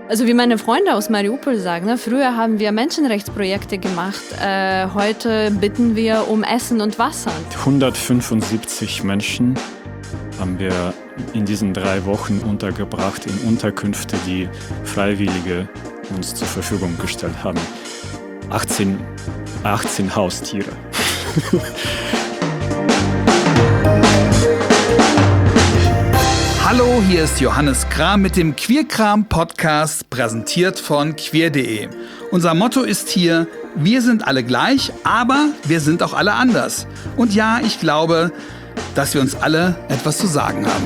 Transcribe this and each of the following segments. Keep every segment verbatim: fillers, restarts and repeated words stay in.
Also wie meine Freunde aus Mariupol sagen, ne, früher haben wir Menschenrechtsprojekte gemacht, äh, heute bitten wir um Essen und Wasser. hundertfünfundsiebzig Menschen haben wir in diesen drei Wochen untergebracht in Unterkünfte, die Freiwillige uns zur Verfügung gestellt haben. achtzehn, achtzehn Haustiere. Hallo, hier ist Johannes Kram mit dem Queerkram-Podcast, präsentiert von queer punkt de. Unser Motto ist hier: Wir sind alle gleich, aber wir sind auch alle anders. Und ja, ich glaube, dass wir uns alle etwas zu sagen haben.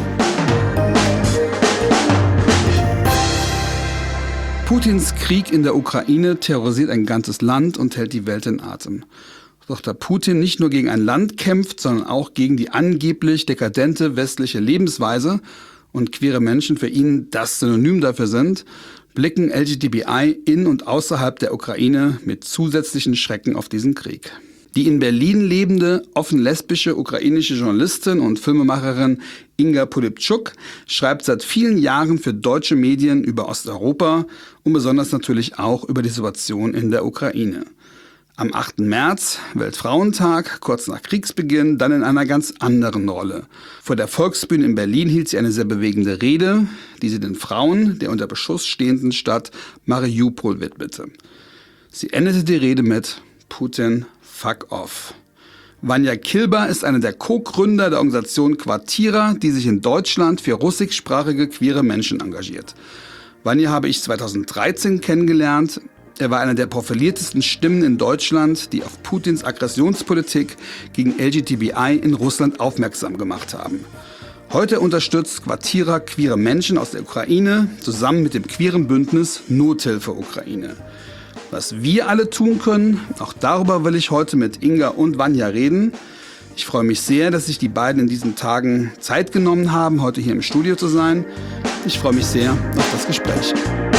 Putins Krieg in der Ukraine terrorisiert ein ganzes Land und hält die Welt in Atem. Doch da Putin nicht nur gegen ein Land kämpft, sondern auch gegen die angeblich dekadente westliche Lebensweise und queere Menschen für ihn das Synonym dafür sind, blicken L G B T I in und außerhalb der Ukraine mit zusätzlichen Schrecken auf diesen Krieg. Die in Berlin lebende, offen lesbische ukrainische Journalistin und Filmemacherin Inga Polipczuk schreibt seit vielen Jahren für deutsche Medien über Osteuropa und besonders natürlich auch über die Situation in der Ukraine. Am achten März, Weltfrauentag, kurz nach Kriegsbeginn, dann in einer ganz anderen Rolle. Vor der Volksbühne in Berlin hielt sie eine sehr bewegende Rede, die sie den Frauen der unter Beschuss stehenden Stadt Mariupol widmete. Sie endete die Rede mit: Putin, fuck off. Vanja Kilber ist eine der Co-Gründer der Organisation Quartira, die sich in Deutschland für russischsprachige queere Menschen engagiert. Vanja habe ich zweitausenddreizehn kennengelernt. Er war einer der profiliertesten Stimmen in Deutschland, die auf Putins Aggressionspolitik gegen L G B T I in Russland aufmerksam gemacht haben. Heute unterstützt Quartira queere Menschen aus der Ukraine zusammen mit dem queeren Bündnis Nothilfe Ukraine. Was wir alle tun können, auch darüber will ich heute mit Inga und Vanja reden. Ich freue mich sehr, dass sich die beiden in diesen Tagen Zeit genommen haben, heute hier im Studio zu sein. Ich freue mich sehr auf das Gespräch.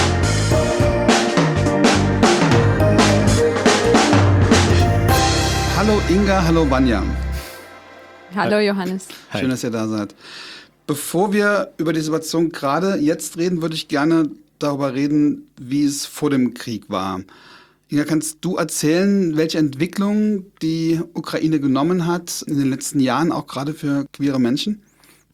Hallo Inga, hallo Vanja. Hallo Johannes. Hi. Schön, dass ihr da seid. Bevor wir über die Situation gerade jetzt reden, würde ich gerne darüber reden, wie es vor dem Krieg war. Inga, kannst du erzählen, welche Entwicklung die Ukraine genommen hat in den letzten Jahren, auch gerade für queere Menschen?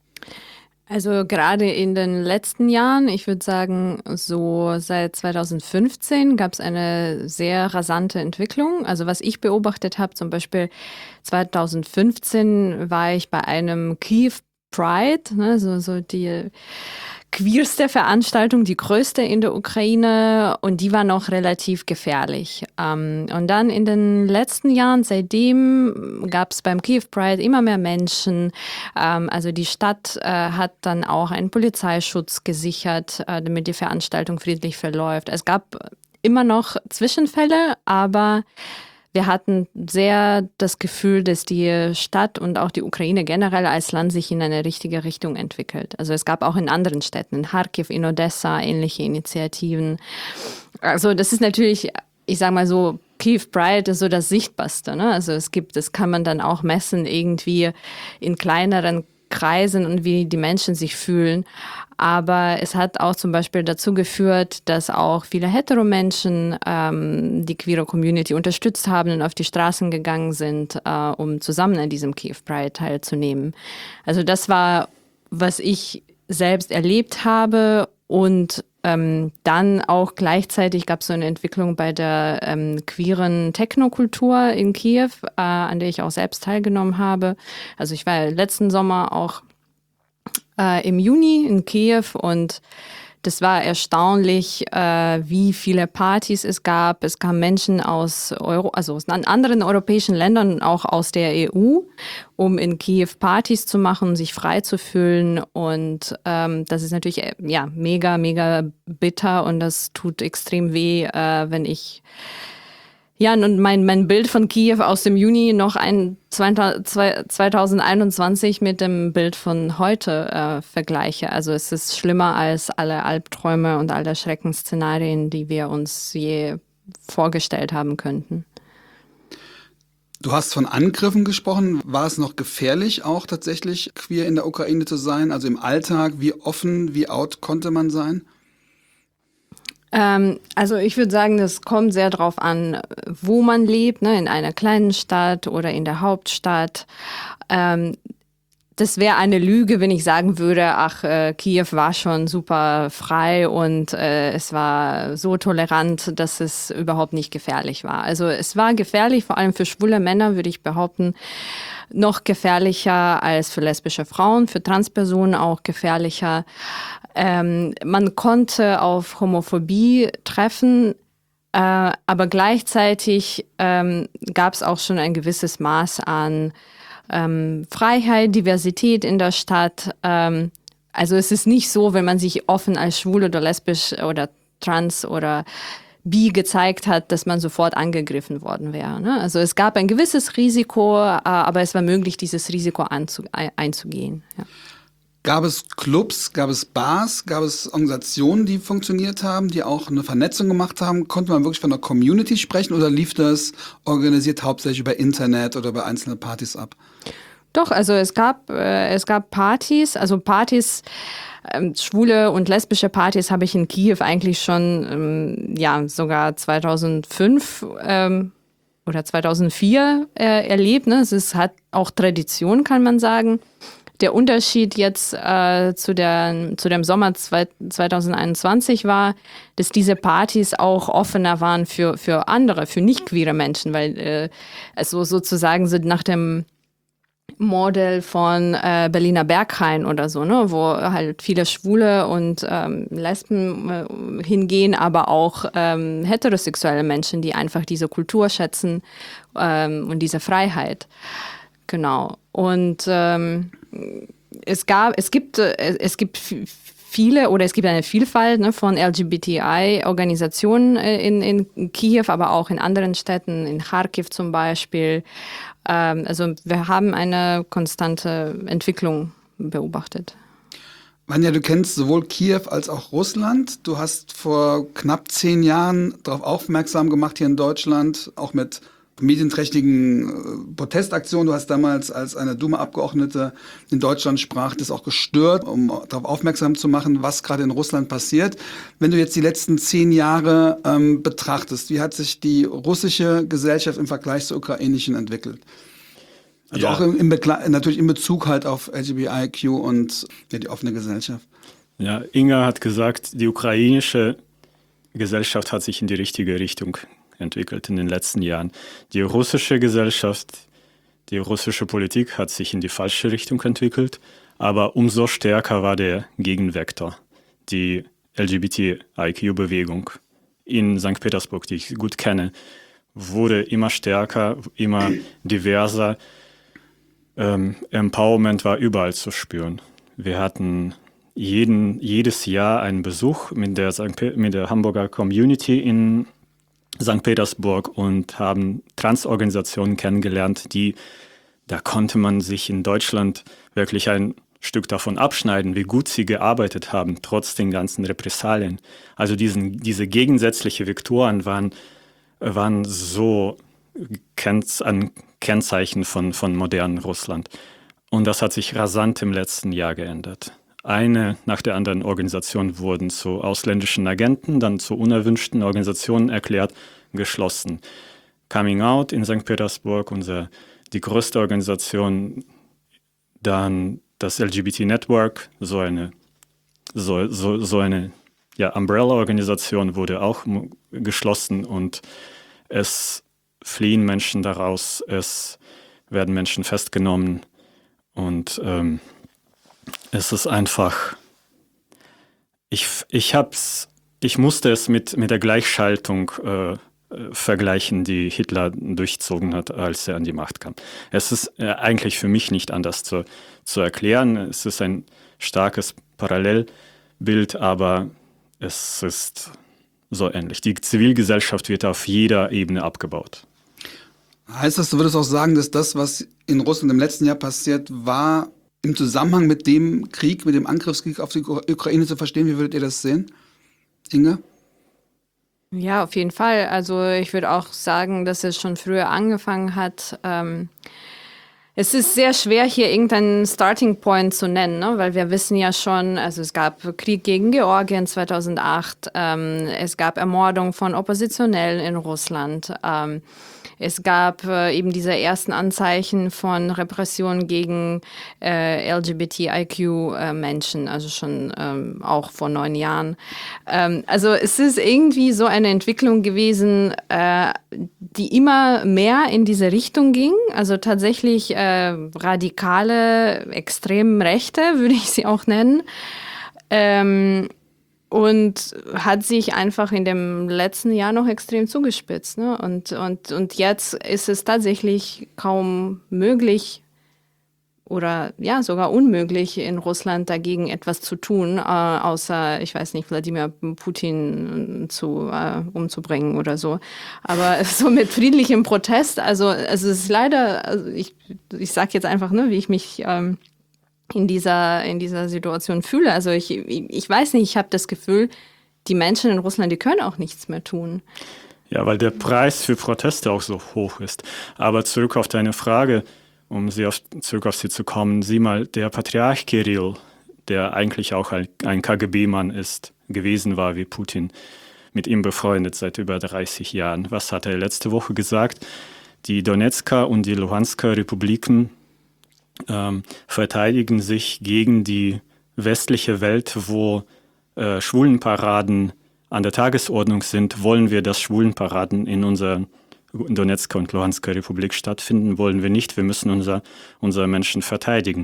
Also gerade in den letzten Jahren, ich würde sagen so seit zweitausendfünfzehn, gab es eine sehr rasante Entwicklung. Also was ich beobachtet habe, zum Beispiel zweitausendfünfzehn war ich bei einem Kiew Pride, ne, so, so die queerste Veranstaltung, die größte in der Ukraine, und die war noch relativ gefährlich. Ähm, und dann in den letzten Jahren, seitdem gab es beim Kiew Pride immer mehr Menschen. Ähm, also die Stadt äh, hat dann auch einen Polizeischutz gesichert, äh, damit die Veranstaltung friedlich verläuft. Es gab immer noch Zwischenfälle, aber wir hatten sehr das Gefühl, dass die Stadt und auch die Ukraine generell als Land sich in eine richtige Richtung entwickelt. Also es gab auch in anderen Städten, in Kharkiv, in Odessa, ähnliche Initiativen. Also das ist natürlich, ich sage mal so, Kiew Pride ist so das Sichtbarste, ne? Also es gibt, das kann man dann auch messen irgendwie in kleineren Kreisen und wie die Menschen sich fühlen. Aber es hat auch zum Beispiel dazu geführt, dass auch viele Hetero-Menschen ähm, die queere Community unterstützt haben und auf die Straßen gegangen sind, äh, um zusammen an diesem Kiew Pride teilzunehmen. Also das war, was ich selbst erlebt habe. Und ähm, dann auch gleichzeitig gab es so eine Entwicklung bei der ähm, queeren Technokultur in Kiew, äh, an der ich auch selbst teilgenommen habe. Also ich war letzten Sommer auch äh, im Juni in Kiew, und das war erstaunlich, äh, wie viele Partys es gab. Es kamen Menschen aus Euro, also aus anderen europäischen Ländern und auch aus der E U, um in Kiew Partys zu machen, sich frei zu fühlen. Und ähm, das ist natürlich äh, ja mega, mega bitter, und das tut extrem weh, äh, wenn ich ja, und mein, mein Bild von Kiew aus dem Juni noch ein zweitausendeinundzwanzig mit dem Bild von heute äh, vergleiche. Also es ist schlimmer als alle Albträume und alle Schreckensszenarien, die wir uns je vorgestellt haben könnten. Du hast von Angriffen gesprochen. War es noch gefährlich, auch tatsächlich queer in der Ukraine zu sein? Also im Alltag, wie offen, wie out konnte man sein? Ähm, also ich würde sagen, das kommt sehr darauf an, wo man lebt, ne? In einer kleinen Stadt oder in der Hauptstadt. Ähm, Das wäre eine Lüge, wenn ich sagen würde, ach, äh, Kiew war schon super frei und äh, es war so tolerant, dass es überhaupt nicht gefährlich war. Also es war gefährlich, vor allem für schwule Männer, würde ich behaupten, noch gefährlicher als für lesbische Frauen, für Transpersonen auch gefährlicher. Ähm, man konnte auf Homophobie treffen, äh, aber gleichzeitig ähm, gab es auch schon ein gewisses Maß an Ähm, Freiheit, Diversität in der Stadt. Ähm, also es ist nicht so, wenn man sich offen als schwul oder lesbisch oder trans oder bi gezeigt hat, dass man sofort angegriffen worden wäre. Ne? Also es gab ein gewisses Risiko, äh, aber es war möglich, dieses Risiko anzu- einzugehen. Ja. Gab es Clubs, gab es Bars, gab es Organisationen, die funktioniert haben, die auch eine Vernetzung gemacht haben? Konnte man wirklich von einer Community sprechen oder lief das organisiert hauptsächlich über Internet oder über einzelne Partys ab? Doch, also es gab, äh, es gab Partys, also Partys, ähm, schwule und lesbische Partys habe ich in Kiew eigentlich schon, ähm, ja, sogar zweitausendfünf ähm, oder zweitausendvier äh, erlebt. Ne? Es ist, hat auch Tradition, kann man sagen. Der Unterschied jetzt äh, zu, der, zu dem Sommer zweitausendeinundzwanzig war, dass diese Partys auch offener waren für, für andere, für nicht queere Menschen, weil äh, also sozusagen sind nach dem Modell von äh, Berliner Berghain oder so, ne, wo halt viele Schwule und ähm, Lesben äh, hingehen, aber auch ähm, heterosexuelle Menschen, die einfach diese Kultur schätzen ähm, und diese Freiheit. Genau. Und ähm, es gab, es gibt, äh, es gibt viele oder es gibt eine Vielfalt ne, von L G B T I-Organisationen äh, in, in Kiew, aber auch in anderen Städten, in Kharkiv zum Beispiel. Ähm, also wir haben eine konstante Entwicklung beobachtet. Vanja, du kennst sowohl Kiew als auch Russland. Du hast vor knapp zehn Jahren darauf aufmerksam gemacht hier in Deutschland, auch mit medienträchtigen äh, Protestaktionen. Du hast damals als eine Duma-Abgeordnete in Deutschland sprach, das auch gestört, um darauf aufmerksam zu machen, was gerade in Russland passiert. Wenn du jetzt die letzten zehn Jahre ähm, betrachtest, wie hat sich die russische Gesellschaft im Vergleich zur ukrainischen entwickelt? Also Ja. auch im, im natürlich in Bezug halt auf L G B T I Q und ja, die offene Gesellschaft. Ja, Inga hat gesagt, die ukrainische Gesellschaft hat sich in die richtige Richtung entwickelt in den letzten Jahren. Die russische Gesellschaft, die russische Politik hat sich in die falsche Richtung entwickelt, aber umso stärker war der Gegenvektor, die L G B T I Q-Bewegung in Sankt Petersburg, die ich gut kenne, wurde immer stärker, immer diverser. Ähm, Empowerment war überall zu spüren. Wir hatten jeden, jedes Jahr einen Besuch mit der, Sankt mit der Hamburger Community in Sankt Petersburg und haben Transorganisationen kennengelernt, die, da konnte man sich in Deutschland wirklich ein Stück davon abschneiden, wie gut sie gearbeitet haben, trotz den ganzen Repressalien. Also diesen, diese gegensätzlichen Vektoren waren, waren so Kenz, ein Kennzeichen von, von modernen Russland. Und das hat sich rasant im letzten Jahr geändert. Eine nach der anderen Organisation wurden zu ausländischen Agenten, dann zu unerwünschten Organisationen erklärt, geschlossen. Coming Out in Sankt Petersburg, unser, die größte Organisation, dann das L G B T Network, so eine, so, so, so eine ja, Umbrella-Organisation wurde auch geschlossen und es fliehen Menschen daraus, es werden Menschen festgenommen und ähm, es ist einfach, ich, ich hab's, ich musste es mit, mit der Gleichschaltung äh, vergleichen, die Hitler durchzogen hat, als er an die Macht kam. Es ist äh, eigentlich für mich nicht anders zu, zu erklären. Es ist ein starkes Parallelbild, aber es ist so ähnlich. Die Zivilgesellschaft wird auf jeder Ebene abgebaut. Heißt das, du würdest auch sagen, dass das, was in Russland im letzten Jahr passiert, war im Zusammenhang mit dem Krieg, mit dem Angriffskrieg auf die Ukraine zu verstehen? Wie würdet ihr das sehen, Inge? Ja, auf jeden Fall. Also ich würde auch sagen, dass es schon früher angefangen hat. Ähm Es ist sehr schwer, hier irgendeinen Starting Point zu nennen, ne? Weil wir wissen ja schon, also es gab Krieg gegen Georgien zweitausendacht, ähm, es gab Ermordung von Oppositionellen in Russland, ähm, es gab äh, eben diese ersten Anzeichen von Repression gegen äh, L G B T I Q-Menschen, also schon ähm, auch vor neun Jahren. Ähm, also es ist irgendwie so eine Entwicklung gewesen, äh, die immer mehr in diese Richtung ging. Also tatsächlich äh, radikale, extrem Rechte, würde ich sie auch nennen. Ähm, Und hat sich einfach in dem letzten Jahr noch extrem zugespitzt. Ne? Und, und, und jetzt ist es tatsächlich kaum möglich oder ja sogar unmöglich in Russland dagegen etwas zu tun, äh, außer, ich weiß nicht, Wladimir Putin zu, äh, umzubringen oder so. Aber so mit friedlichem Protest, also, also es ist leider, also ich, ich sage jetzt einfach, ne, wie ich mich... Ähm, in dieser, in dieser Situation fühle. Also ich, ich weiß nicht, ich habe das Gefühl, die Menschen in Russland, die können auch nichts mehr tun. Ja, weil der Preis für Proteste auch so hoch ist. Aber zurück auf deine Frage, um sie auf, zurück auf sie zu kommen, sieh mal, der Patriarch Kirill, der eigentlich auch ein, ein K G B-Mann ist, gewesen war wie Putin, mit ihm befreundet seit über dreißig Jahren. Was hat er letzte Woche gesagt? Die Donetsker und die Luhansker Republiken Ähm, verteidigen sich gegen die westliche Welt, wo äh, Schwulenparaden an der Tagesordnung sind. Wollen wir, dass Schwulenparaden in unserer Donetsker und Luhansker Republik stattfinden? Wollen wir nicht. Wir müssen unser, unsere Menschen verteidigen.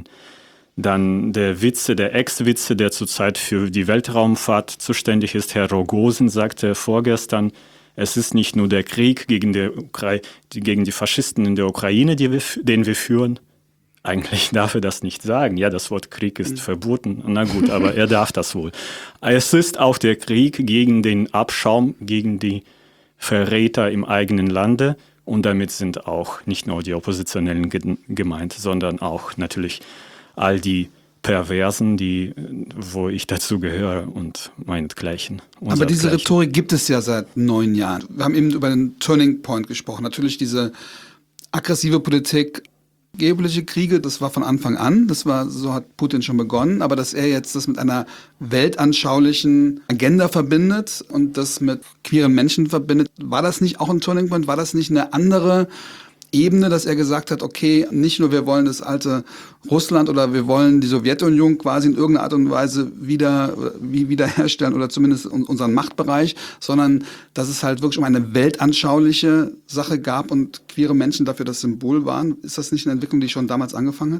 Dann der Witze, der Ex-Witze, der zurzeit für die Weltraumfahrt zuständig ist, Herr Rogozin, sagte vorgestern, es ist nicht nur der Krieg gegen die, Ukra- die, gegen die Faschisten in der Ukraine, die wir, den wir führen. Eigentlich darf er das nicht sagen. Ja, das Wort Krieg ist verboten. Na gut, aber er darf das wohl. Es ist auch der Krieg gegen den Abschaum, gegen die Verräter im eigenen Lande. Und damit sind auch nicht nur die Oppositionellen ge- gemeint, sondern auch natürlich all die Perversen, die, wo ich dazu gehöre und meinesgleichen. Aber diese Rhetorik gibt es ja seit neun Jahren. Wir haben eben über den Turning Point gesprochen. Natürlich diese aggressive Politik, geopolitische Kriege, das war von Anfang an, das war, so hat Putin schon begonnen, aber dass er jetzt das mit einer weltanschaulichen Agenda verbindet und das mit queeren Menschen verbindet, war das nicht auch ein Turning Point? War das nicht eine andere Ebene, dass er gesagt hat, okay, nicht nur wir wollen das alte Russland oder wir wollen die Sowjetunion quasi in irgendeiner Art und Weise wieder, wie, wiederherstellen oder zumindest unseren Machtbereich, sondern dass es halt wirklich um eine weltanschauliche Sache gab und queere Menschen dafür das Symbol waren. Ist das nicht eine Entwicklung, die schon damals angefangen hat?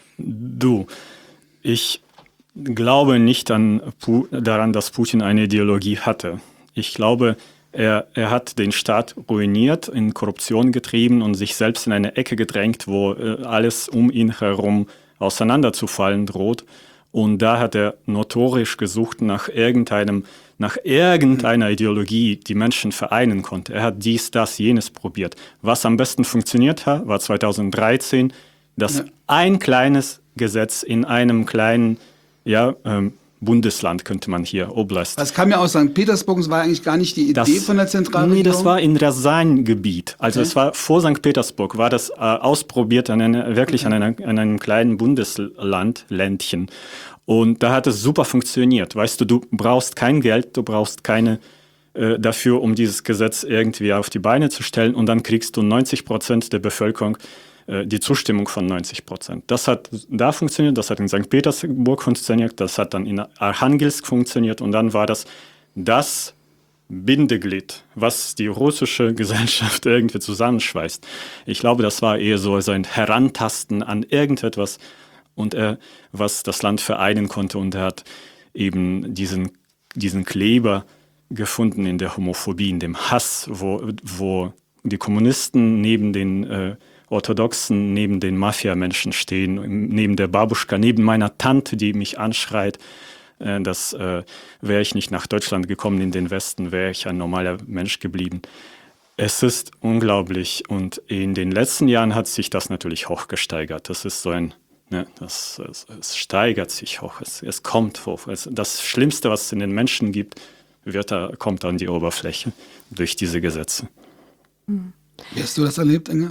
Du, ich glaube nicht an, daran, dass Putin eine Ideologie hatte. Ich glaube, Er, er hat den Staat ruiniert, in Korruption getrieben und sich selbst in eine Ecke gedrängt, wo äh, alles um ihn herum auseinanderzufallen droht. Und da hat er notorisch gesucht nach irgendeinem, nach irgendeiner Ideologie, die Menschen vereinen konnte. Er hat dies, das, jenes probiert. Was am besten funktioniert hat, war zweitausenddreizehn, dass ja. ein kleines Gesetz in einem kleinen, ja, ähm, Bundesland könnte man hier, Oblast. Das kam ja aus Sankt Petersburg, es war eigentlich gar nicht die Idee das, von der Zentralregierung? Nee, das war in Rjasan-Gebiet. Also okay. Es war vor Sankt Petersburg, war das äh, ausprobiert an eine, wirklich okay. an, einer, an einem kleinen Bundesland, Ländchen. Und da hat es super funktioniert. Weißt du, du brauchst kein Geld, du brauchst keine äh, dafür, um dieses Gesetz irgendwie auf die Beine zu stellen. Und dann kriegst du neunzig Prozent der Bevölkerung die Zustimmung von neunzig Prozent. Das hat da funktioniert, das hat in Sankt Petersburg funktioniert, das hat dann in Archangelsk funktioniert und dann war das das Bindeglied, was die russische Gesellschaft irgendwie zusammenschweißt. Ich glaube, das war eher so ein Herantasten an irgendetwas und er, was das Land vereinen konnte und er hat eben diesen, diesen Kleber gefunden in der Homophobie, in dem Hass, wo, wo die Kommunisten neben den äh, Orthodoxen neben den Mafia-Menschen stehen, neben der Babuschka, neben meiner Tante, die mich anschreit, äh, dass äh, wäre ich nicht nach Deutschland gekommen in den Westen, wäre ich ein normaler Mensch geblieben. Es ist unglaublich und in den letzten Jahren hat sich das natürlich hochgesteigert. Das ist so ein, ne, das, es, es steigert sich hoch, es, es kommt hoch. Es, das Schlimmste, was es in den Menschen gibt, wird da, kommt an die Oberfläche durch diese Gesetze. Wie hast du das erlebt, Inge?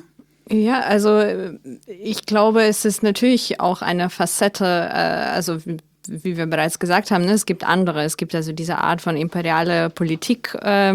Ja, also ich glaube, es ist natürlich auch eine Facette, also wie, wie wir bereits gesagt haben, ne, es gibt andere. Es gibt also diese Art von imperiale Politik äh,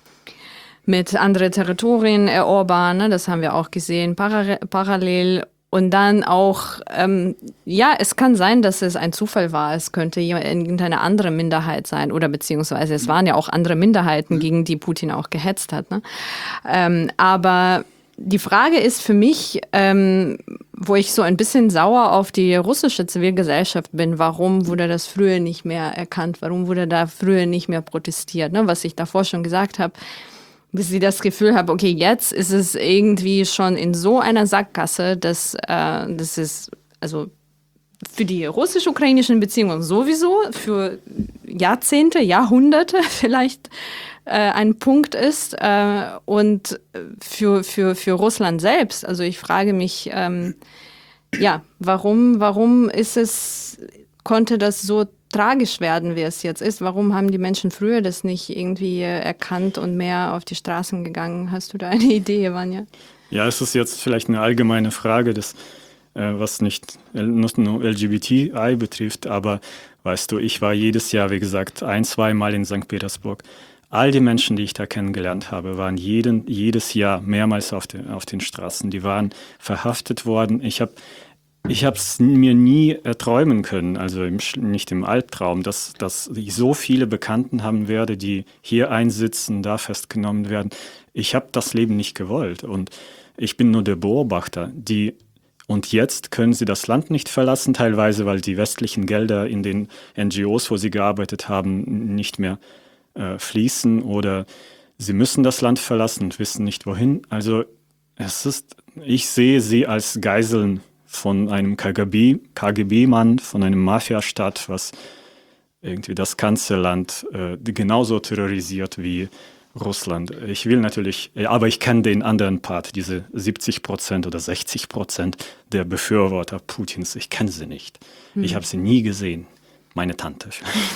mit anderen Territorien erobern, ne, das haben wir auch gesehen, para- parallel. Und dann auch, ähm, ja, es kann sein, dass es ein Zufall war. Es könnte irgendeine andere Minderheit sein oder beziehungsweise es waren ja auch andere Minderheiten, gegen die Putin auch gehetzt hat. Ne? Ähm, aber die Frage ist für mich, ähm, wo ich so ein bisschen sauer auf die russische Zivilgesellschaft bin, warum wurde das früher nicht mehr erkannt? Warum wurde da früher nicht mehr protestiert? Ne? Was ich davor schon gesagt habe, bis sie das Gefühl habe, okay, jetzt ist es irgendwie schon in so einer Sackgasse, dass äh, das ist, also für die russisch-ukrainischen Beziehungen sowieso, für Jahrzehnte, Jahrhunderte vielleicht äh, ein Punkt ist äh, und für, für, für Russland selbst. Also ich frage mich, ähm, ja, warum, warum ist es, konnte das so tragisch werden, wie es jetzt ist? Warum haben die Menschen früher das nicht irgendwie erkannt und mehr auf die Straßen gegangen? Hast du da eine Idee, Vanja? Ja, es ist jetzt vielleicht eine allgemeine Frage, das, äh, was nicht nur L G B T I betrifft, aber weißt du, ich war jedes Jahr, wie gesagt, ein, zweimal in Sankt Petersburg. All die Menschen, die ich da kennengelernt habe, waren jeden, jedes Jahr mehrmals auf, den, auf den Straßen. Die waren verhaftet worden. Ich habe Ich habe es mir nie erträumen können, also im, nicht im Albtraum, dass, dass ich so viele Bekannten haben werde, die hier einsitzen, da festgenommen werden. Ich habe das Leben nicht gewollt und ich bin nur der Beobachter. Die, und jetzt können sie das Land nicht verlassen, teilweise, weil die westlichen Gelder in den N G Os, wo sie gearbeitet haben, nicht mehr äh, fließen oder sie müssen das Land verlassen und wissen nicht wohin. Also es ist, ich sehe sie als Geiseln von einem K G B, K G B-Mann, von einem Mafiastaat, was irgendwie das ganze Land äh, genauso terrorisiert wie Russland. Ich will natürlich, aber ich kenne den anderen Part, diese siebzig Prozent oder sechzig Prozent der Befürworter Putins. Ich kenne sie nicht. Hm. Ich habe sie nie gesehen. Meine Tante.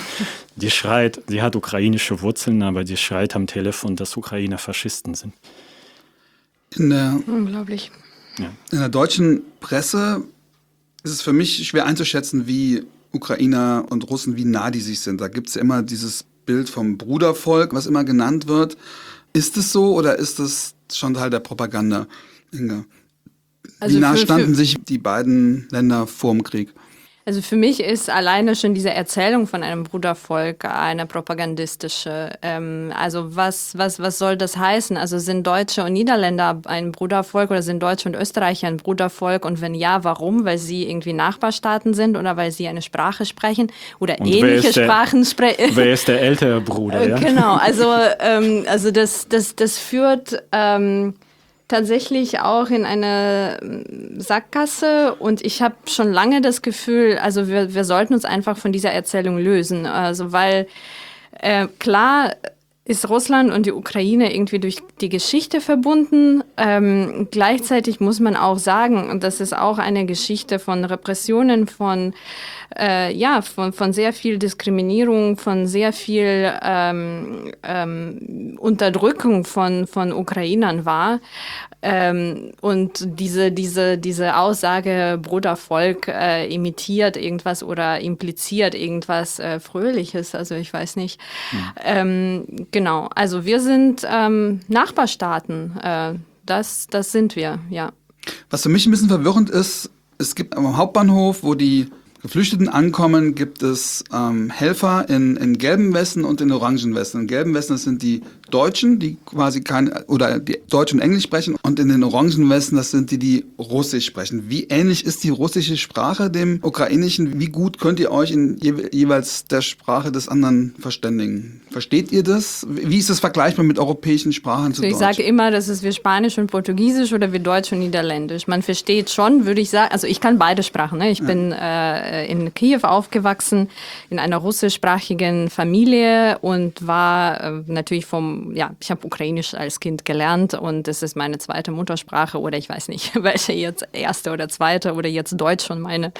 Die schreit, sie hat ukrainische Wurzeln, aber die schreit am Telefon, dass Ukrainer Faschisten sind. In der, Unglaublich. Ja. In der deutschen Presse ist es für mich schwer einzuschätzen, wie Ukrainer und Russen, wie nah die sich sind. Da gibt es ja immer dieses Bild vom Brudervolk, was immer genannt wird. Ist es so oder ist es schon Teil der Propaganda, Inge? Also wie nah für, standen für sich die beiden Länder vor dem Krieg? Also für mich ist alleine schon diese Erzählung von einem Brudervolk eine propagandistische. Ähm, also was, was, was soll das heißen? Also sind Deutsche und Niederländer ein Brudervolk oder sind Deutsche und Österreicher ein Brudervolk? Und wenn ja, warum? Weil sie irgendwie Nachbarstaaten sind oder weil sie eine Sprache sprechen oder und ähnliche der, Sprachen sprechen? Wer ist der ältere Bruder? Ja? Genau, also, ähm, also das, das, das führt... Ähm, tatsächlich auch in eine Sackgasse und ich habe schon lange das Gefühl, also wir, wir sollten uns einfach von dieser Erzählung lösen, also weil äh, klar ist Russland und die Ukraine irgendwie durch die Geschichte verbunden. Ähm, gleichzeitig muss man auch sagen, und das ist auch eine Geschichte von Repressionen, von äh, ja, von, von sehr viel Diskriminierung, von sehr viel ähm, ähm, Unterdrückung von, von Ukrainern war. Ähm, und diese, diese, diese Aussage, Brudervolk äh, imitiert irgendwas oder impliziert irgendwas äh, Fröhliches, also ich weiß nicht. Mhm. Ähm, genau, also wir sind ähm, Nachbarstaaten, äh, das, das sind wir, ja. Was für mich ein bisschen verwirrend ist, es gibt am Hauptbahnhof, wo die Geflüchteten ankommen, gibt es ähm, Helfer in, in gelben Westen und in orangen Westen. In gelben Westen, das sind die Deutschen, die quasi kein, oder die Deutsch und Englisch sprechen. Und in den orangen Westen, das sind die, die Russisch sprechen. Wie ähnlich ist die russische Sprache dem Ukrainischen? Wie gut könnt ihr euch in je, jeweils der Sprache des anderen verständigen? Versteht ihr das? Wie ist das vergleichbar mit europäischen Sprachen zu also ich Deutsch? Ich sage immer, das ist wie Spanisch und Portugiesisch oder wie Deutsch und Niederländisch. Man versteht schon, würde ich sagen, also ich kann beide Sprachen. Ne? Ich ja. bin äh, in Kiew aufgewachsen, in einer russischsprachigen Familie und war äh, natürlich vom, ja, ich habe Ukrainisch als Kind gelernt und das ist meine zweite Muttersprache oder ich weiß nicht, welche jetzt erste oder zweite oder jetzt Deutsch schon meine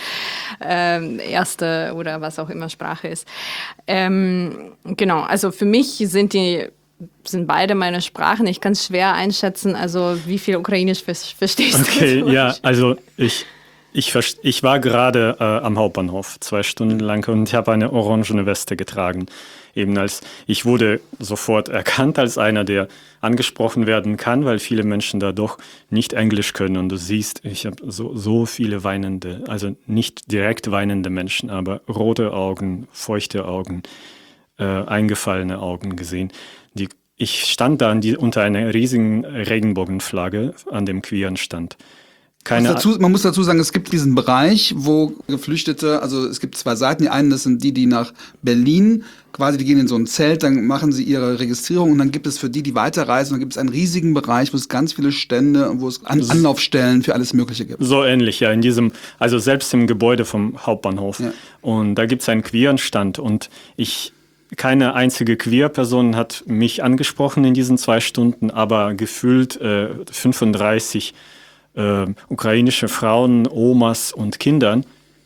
äh, erste oder was auch immer Sprache ist. Ähm, genau, also für mich sind die sind beide meine Sprachen. Ich kann es schwer einschätzen, also wie viel Ukrainisch verstehst du? Okay, ja, also ich, ich, ich war gerade äh, am Hauptbahnhof, zwei Stunden lang, und ich habe eine orangene Weste getragen. Eben als ich wurde sofort erkannt als einer, der angesprochen werden kann, weil viele Menschen da doch nicht Englisch können. Und du siehst, ich habe so, so viele weinende, also nicht direkt weinende Menschen, aber rote Augen, feuchte Augen, äh, eingefallene Augen gesehen. Die, ich stand da an die, unter einer riesigen Regenbogenflagge an dem queeren Stand. Keine dazu, man muss dazu sagen, es gibt diesen Bereich, wo Geflüchtete, also es gibt zwei Seiten. Die einen, das sind die, die nach Berlin, quasi die gehen in so ein Zelt, dann machen sie ihre Registrierung und dann gibt es für die, die weiterreisen, dann gibt es einen riesigen Bereich, wo es ganz viele Stände und wo es An- Anlaufstellen für alles Mögliche gibt. So ähnlich, ja, in diesem, also selbst im Gebäude vom Hauptbahnhof. Ja. Und da gibt es einen queeren Stand und ich, keine einzige Queer-Person hat mich angesprochen in diesen zwei Stunden, aber gefühlt äh, fünfunddreißig Äh, ukrainische Frauen, Omas und Kindern.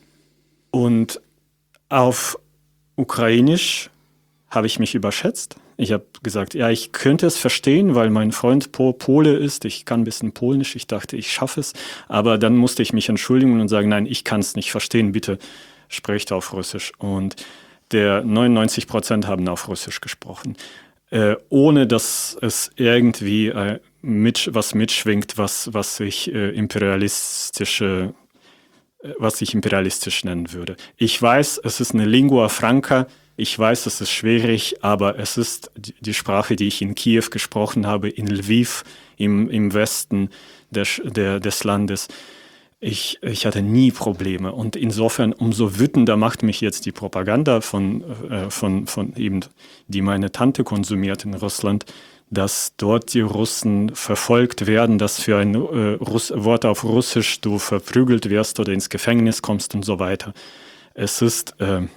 Und auf Ukrainisch habe ich mich überschätzt. Ich habe gesagt, ja, ich könnte es verstehen, weil mein Freund Pole ist. Ich kann ein bisschen Polnisch. Ich dachte, ich schaffe es. Aber dann musste ich mich entschuldigen und sagen, nein, ich kann es nicht verstehen. Bitte sprecht auf Russisch. Und der neunundneunzig Prozent haben auf Russisch gesprochen. Äh, ohne dass es irgendwie äh, mit, was mitschwingt, was, was ich äh, imperialistische, äh, was ich imperialistisch nennen würde. Ich weiß, es ist eine Lingua franca, ich weiß, es ist schwierig, aber es ist die, die Sprache, die ich in Kiew gesprochen habe, in Lviv, im, im Westen der, der, des Landes. Ich, ich hatte nie Probleme und insofern umso wütender macht mich jetzt die Propaganda von, äh, von, von eben, die meine Tante konsumiert in Russland, dass dort die Russen verfolgt werden, dass für ein äh, Russ- Wort auf Russisch du verprügelt wirst oder ins Gefängnis kommst und so weiter. Es ist, äh,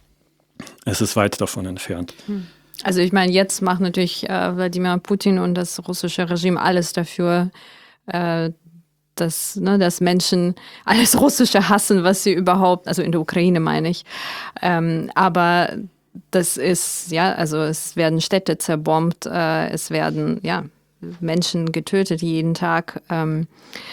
es ist weit davon entfernt. Also ich meine, jetzt macht natürlich äh, Wladimir Putin und das russische Regime alles dafür, äh, dass, ne, dass Menschen alles Russische hassen, was sie überhaupt, also in der Ukraine meine ich. Ähm, aber das ist, ja, also es werden Städte zerbombt, äh, es werden, ja, Menschen getötet jeden Tag. Ähm,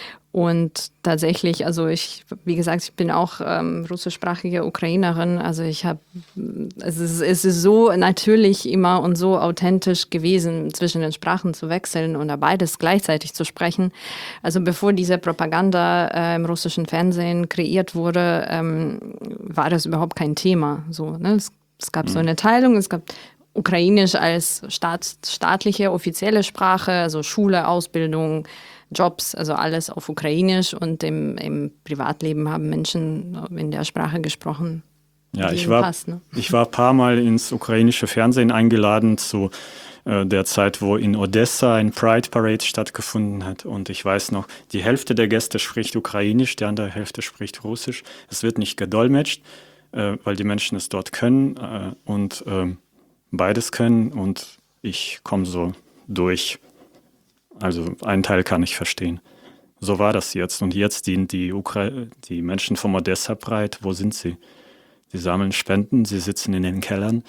und tatsächlich, also ich, wie gesagt, ich bin auch ähm, russischsprachige Ukrainerin. Also ich habe, es ist, es ist so natürlich immer und so authentisch gewesen, zwischen den Sprachen zu wechseln oder beides gleichzeitig zu sprechen. Also bevor diese Propaganda äh, im russischen Fernsehen kreiert wurde, ähm, war das überhaupt kein Thema. So, ne? es, es gab mhm. so eine Teilung, es gab Ukrainisch als Staat, staatliche, offizielle Sprache, also Schule, Ausbildung, Jobs, also alles auf Ukrainisch, und im, im Privatleben haben Menschen in der Sprache gesprochen. Ja, ich war, passt, ne? ich war ein paar Mal ins ukrainische Fernsehen eingeladen zu äh, der Zeit, wo in Odessa ein Pride Parade stattgefunden hat. Und ich weiß noch, die Hälfte der Gäste spricht Ukrainisch, die andere Hälfte spricht Russisch. Es wird nicht gedolmetscht, äh, weil die Menschen es dort können äh, und äh, beides können. Und ich komme so durch. Also einen Teil kann ich verstehen. So war das jetzt. Und jetzt dienen die, Ukra- die Menschen vom Odessa Pride, wo sind sie? Sie sammeln Spenden, sie sitzen in den Kellern.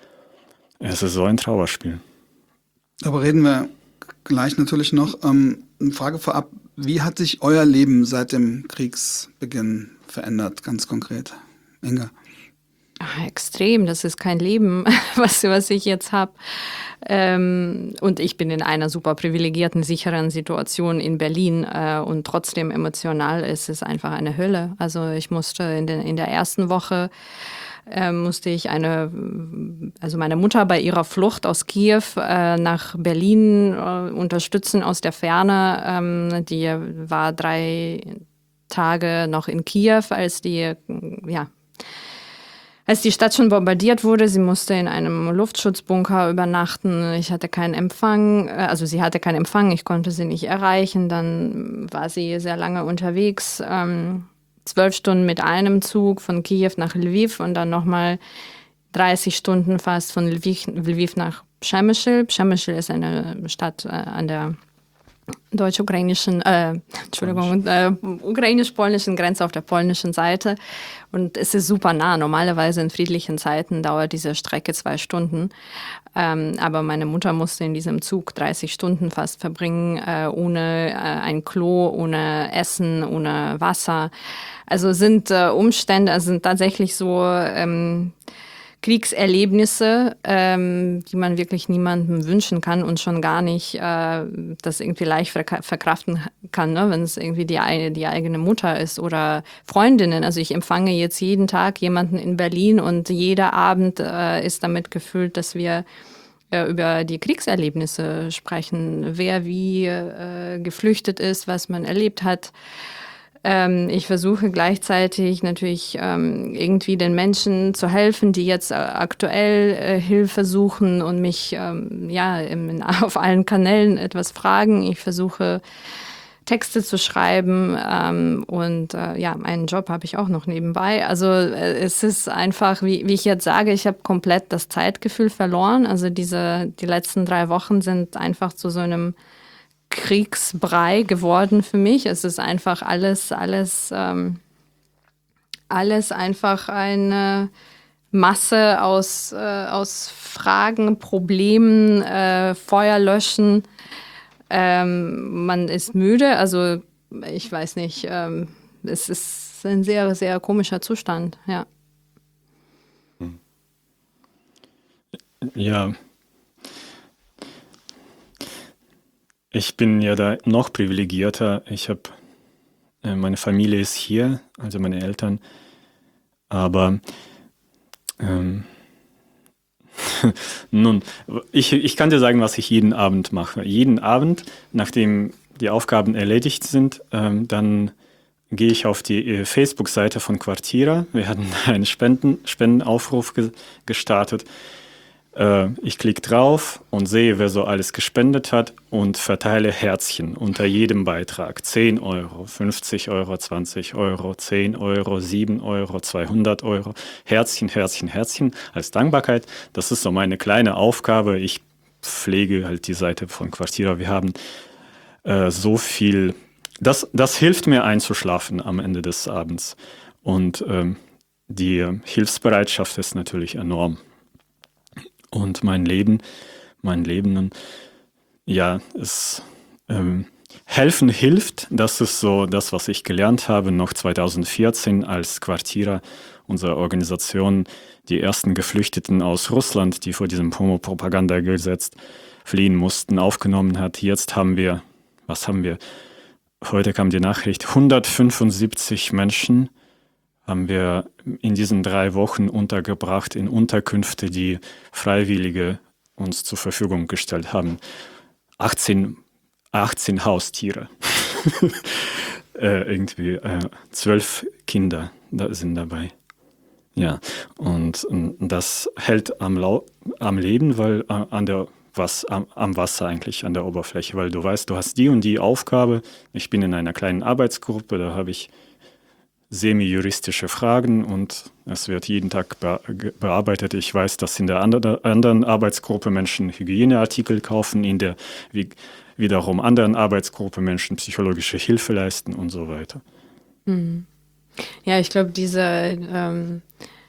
Es ist so ein Trauerspiel. Aber reden wir gleich natürlich noch. Ähm, eine Frage vorab, wie hat sich euer Leben seit dem Kriegsbeginn verändert, ganz konkret? Inga? Ach, extrem, das ist kein Leben, was, was ich jetzt habe. Ähm, und ich bin in einer super privilegierten, sicheren Situation in Berlin äh, und trotzdem emotional ist es einfach eine Hölle. Also ich musste in, den, in der ersten Woche äh, musste ich eine, also meine Mutter bei ihrer Flucht aus Kiew äh, nach Berlin äh, unterstützen aus der Ferne. Ähm, die war drei Tage noch in Kiew, als die, ja, Als die Stadt schon bombardiert wurde, sie musste in einem Luftschutzbunker übernachten. Ich hatte keinen Empfang, also sie hatte keinen Empfang, ich konnte sie nicht erreichen. Dann war sie sehr lange unterwegs, ähm, zwölf Stunden mit einem Zug von Kiew nach Lviv und dann nochmal dreißig Stunden fast von Lviv, Lviv nach Przemyśl. Przemyśl ist eine Stadt äh, an der deutsch-ukrainischen, äh, Entschuldigung, äh, ukrainisch-polnischen Grenze auf der polnischen Seite. Und es ist super nah. Normalerweise in friedlichen Zeiten dauert diese Strecke zwei Stunden. Ähm, aber meine Mutter musste in diesem Zug dreißig Stunden fast verbringen, äh, ohne äh, ein Klo, ohne Essen, ohne Wasser. Also sind äh, Umstände, also sind tatsächlich so ähm, Kriegserlebnisse, ähm, die man wirklich niemandem wünschen kann und schon gar nicht äh, das irgendwie leicht verk- verkraften kann, ne? Wenn es irgendwie die, die eigene Mutter ist oder Freundinnen. Also ich empfange jetzt jeden Tag jemanden in Berlin und jeder Abend äh, ist damit gefüllt, dass wir äh, über die Kriegserlebnisse sprechen, wer wie äh, geflüchtet ist, was man erlebt hat. Ich versuche gleichzeitig natürlich ähm, irgendwie den Menschen zu helfen, die jetzt äh, aktuell äh, Hilfe suchen und mich ähm, ja im, auf allen Kanälen etwas fragen. Ich versuche Texte zu schreiben ähm, und äh, ja, einen Job habe ich auch noch nebenbei. Also äh, es ist einfach, wie, wie ich jetzt sage, ich habe komplett das Zeitgefühl verloren. Also diese die letzten drei Wochen sind einfach zu so einem Kriegsbrei geworden für mich. Es ist einfach alles, alles, ähm, alles einfach eine Masse aus, äh, aus Fragen, Problemen, äh, Feuer löschen. Ähm, man ist müde, also ich weiß nicht, ähm, es ist ein sehr, sehr komischer Zustand, ja. Ja. Ich bin ja da noch privilegierter. Ich habe, äh, meine Familie ist hier, also meine Eltern. Aber ähm, nun, ich, ich kann dir sagen, was ich jeden Abend mache. Jeden Abend, nachdem die Aufgaben erledigt sind, ähm, dann gehe ich auf die äh, Facebook-Seite von Quartira. Wir hatten einen Spenden, Spendenaufruf ge gestartet. Ich klicke drauf und sehe, wer so alles gespendet hat und verteile Herzchen unter jedem Beitrag. zehn Euro, fünfzig Euro, zwanzig Euro, zehn Euro, sieben Euro, zweihundert Euro. Herzchen, Herzchen, Herzchen als Dankbarkeit. Das ist so meine kleine Aufgabe. Ich pflege halt die Seite von Quartira. Wir haben äh, so viel, das, das hilft mir einzuschlafen am Ende des Abends. Und ähm, die Hilfsbereitschaft ist natürlich enorm. Und mein Leben, mein Leben, ja, es ähm, helfen hilft. Das ist so das, was ich gelernt habe noch zweitausendvierzehn als Quartira, unsere Organisation, die ersten Geflüchteten aus Russland, die vor diesem Homo-Propaganda-Gesetz fliehen mussten, aufgenommen hat. Jetzt haben wir, was haben wir? Heute kam die Nachricht, hundertfünfundsiebzig Menschen haben wir in diesen drei Wochen untergebracht in Unterkünfte, die Freiwillige uns zur Verfügung gestellt haben. achtzehn, achtzehn Haustiere. äh, irgendwie äh, zwölf Kinder da sind dabei. Ja, und, und das hält am, Lau am Leben, weil äh, an der was am, am Wasser eigentlich, an der Oberfläche, weil du weißt, du hast die und die Aufgabe. Ich bin in einer kleinen Arbeitsgruppe, da habe ich semi-juristische Fragen und es wird jeden Tag be bearbeitet. Ich weiß, dass in der andre, anderen Arbeitsgruppe Menschen Hygieneartikel kaufen, in der wie, wiederum anderen Arbeitsgruppe Menschen psychologische Hilfe leisten und so weiter. Mhm. Ja, ich glaube, diese ähm,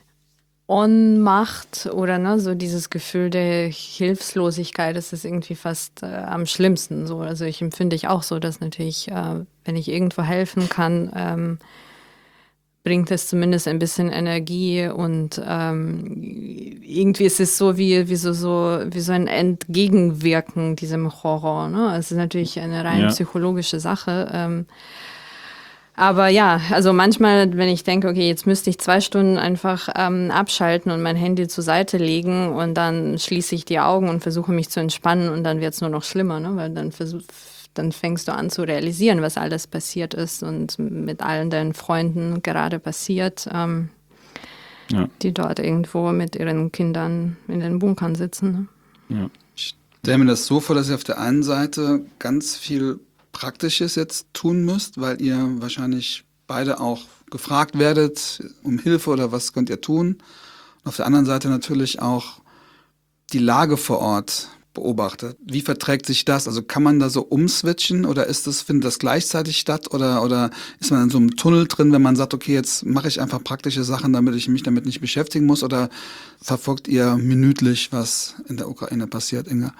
Ohnmacht oder ne, so dieses Gefühl der Hilflosigkeit, das ist irgendwie fast äh, am schlimmsten. So. Also ich empfinde ich auch so, dass natürlich, äh, wenn ich irgendwo helfen kann, ähm, bringt es zumindest ein bisschen Energie und ähm, irgendwie ist es so wie, wie, so, so, wie so ein Entgegenwirken diesem Horror. Ne? Es ist natürlich eine rein Ja. psychologische Sache. Ähm, aber ja, also manchmal, wenn ich denke, okay, jetzt müsste ich zwei Stunden einfach ähm, abschalten und mein Handy zur Seite legen und dann schließe ich die Augen und versuche mich zu entspannen und dann wird es nur noch schlimmer, ne? Weil dann versuch, dann fängst du an zu realisieren, was alles passiert ist und mit allen deinen Freunden gerade passiert, ähm, ja. die dort irgendwo mit ihren Kindern in den Bunkern sitzen. Ne? Ja. Ich stelle mir das so vor, dass ihr auf der einen Seite ganz viel Praktisches jetzt tun müsst, weil ihr wahrscheinlich beide auch gefragt werdet um Hilfe oder was könnt ihr tun. Und auf der anderen Seite natürlich auch die Lage vor Ort beobachtet. Wie verträgt sich das? Also kann man da so umswitchen oder ist das, findet das gleichzeitig statt oder, oder ist man in so einem Tunnel drin, wenn man sagt, okay, jetzt mache ich einfach praktische Sachen, damit ich mich damit nicht beschäftigen muss, oder verfolgt ihr minütlich, was in der Ukraine passiert, Inga?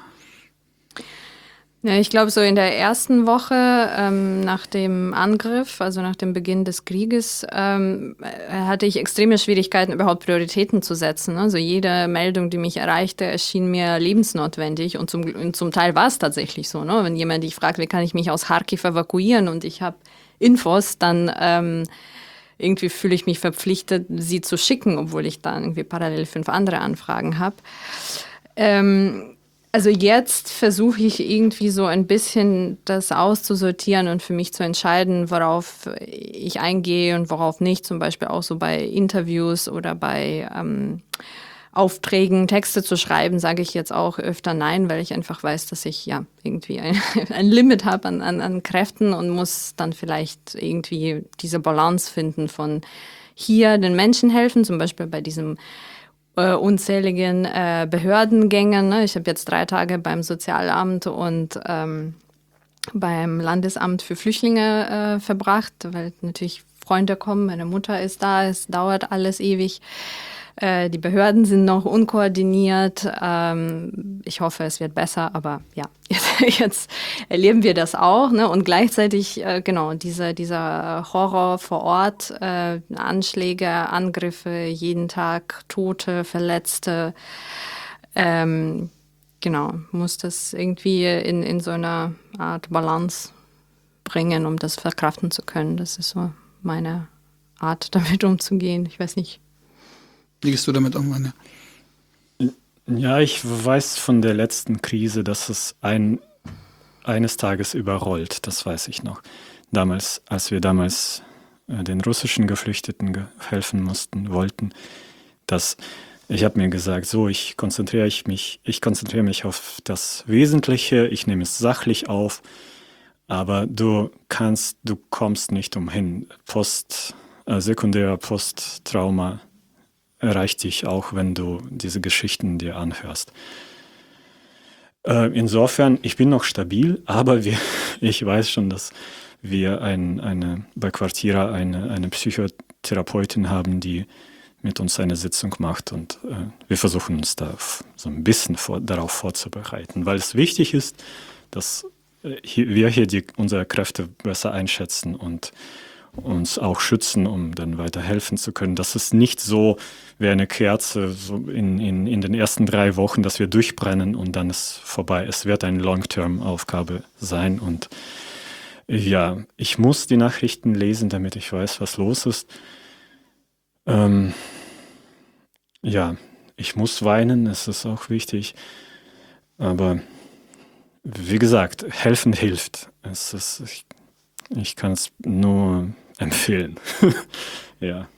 Ja, ich glaube, so in der ersten Woche ähm, nach dem Angriff, also nach dem Beginn des Krieges, ähm, hatte ich extreme Schwierigkeiten, überhaupt Prioritäten zu setzen. Also jede Meldung, die mich erreichte, erschien mir lebensnotwendig. Und zum, und zum Teil war es tatsächlich so. Ne? Wenn jemand dich fragt, wie kann ich mich aus Kharkiv evakuieren und ich habe Infos, dann ähm, irgendwie fühle ich mich verpflichtet, sie zu schicken, obwohl ich dann irgendwie parallel fünf andere Anfragen habe. Ähm, Also jetzt versuche ich irgendwie so ein bisschen das auszusortieren und für mich zu entscheiden, worauf ich eingehe und worauf nicht. Zum Beispiel auch so bei Interviews oder bei ähm, Aufträgen, Texte zu schreiben, sage ich jetzt auch öfter nein, weil ich einfach weiß, dass ich ja irgendwie ein, ein Limit habe an, an, an Kräften und muss dann vielleicht irgendwie diese Balance finden von hier den Menschen helfen, zum Beispiel bei diesem Uh, unzähligen uh, Behördengängen. Ne? Ich habe jetzt drei Tage beim Sozialamt und ähm, beim Landesamt für Flüchtlinge äh, verbracht, weil natürlich Freunde kommen, meine Mutter ist da, es dauert alles ewig. Äh, die Behörden sind noch unkoordiniert. Ähm, ich hoffe, es wird besser, aber ja, jetzt, jetzt erleben wir das auch. Ne? Und gleichzeitig, äh, genau, diese, dieser Horror vor Ort, äh, Anschläge, Angriffe, jeden Tag Tote, Verletzte. Ähm, genau, muss das irgendwie in, in so einer Art Balance bringen, um das verkraften zu können. Das ist so meine Art, damit umzugehen. Ich weiß nicht. Wie gehst du damit um, Vanja? Ja, ich weiß von der letzten Krise, dass es ein, eines Tages überrollt. Das weiß ich noch. Damals, als wir damals äh, den russischen Geflüchteten ge- helfen mussten, wollten, dass ich habe mir gesagt, so, ich konzentriere ich mich, ich konzentriere mich auf das Wesentliche, ich nehme es sachlich auf, aber du kannst, du kommst nicht umhin. Post, äh, sekundärer Posttrauma erreicht dich auch, wenn du diese Geschichten dir anhörst. Äh, insofern, ich bin noch stabil, aber wir, ich weiß schon, dass wir ein, eine, bei Quartira eine, eine Psychotherapeutin haben, die mit uns eine Sitzung macht und äh, wir versuchen uns da so ein bisschen vor, darauf vorzubereiten, weil es wichtig ist, dass äh, hier, wir hier die, unsere Kräfte besser einschätzen und uns auch schützen, um dann weiter helfen zu können. Das ist nicht so wie eine Kerze so in, in, in den ersten drei Wochen, dass wir durchbrennen und dann ist vorbei. Es wird eine Long-Term-Aufgabe sein und ja, ich muss die Nachrichten lesen, damit ich weiß, was los ist. Ähm, ja, ich muss weinen, es ist auch wichtig, aber wie gesagt, helfen hilft. Es ist, ich, ich kann es nur empfehlen. Ja.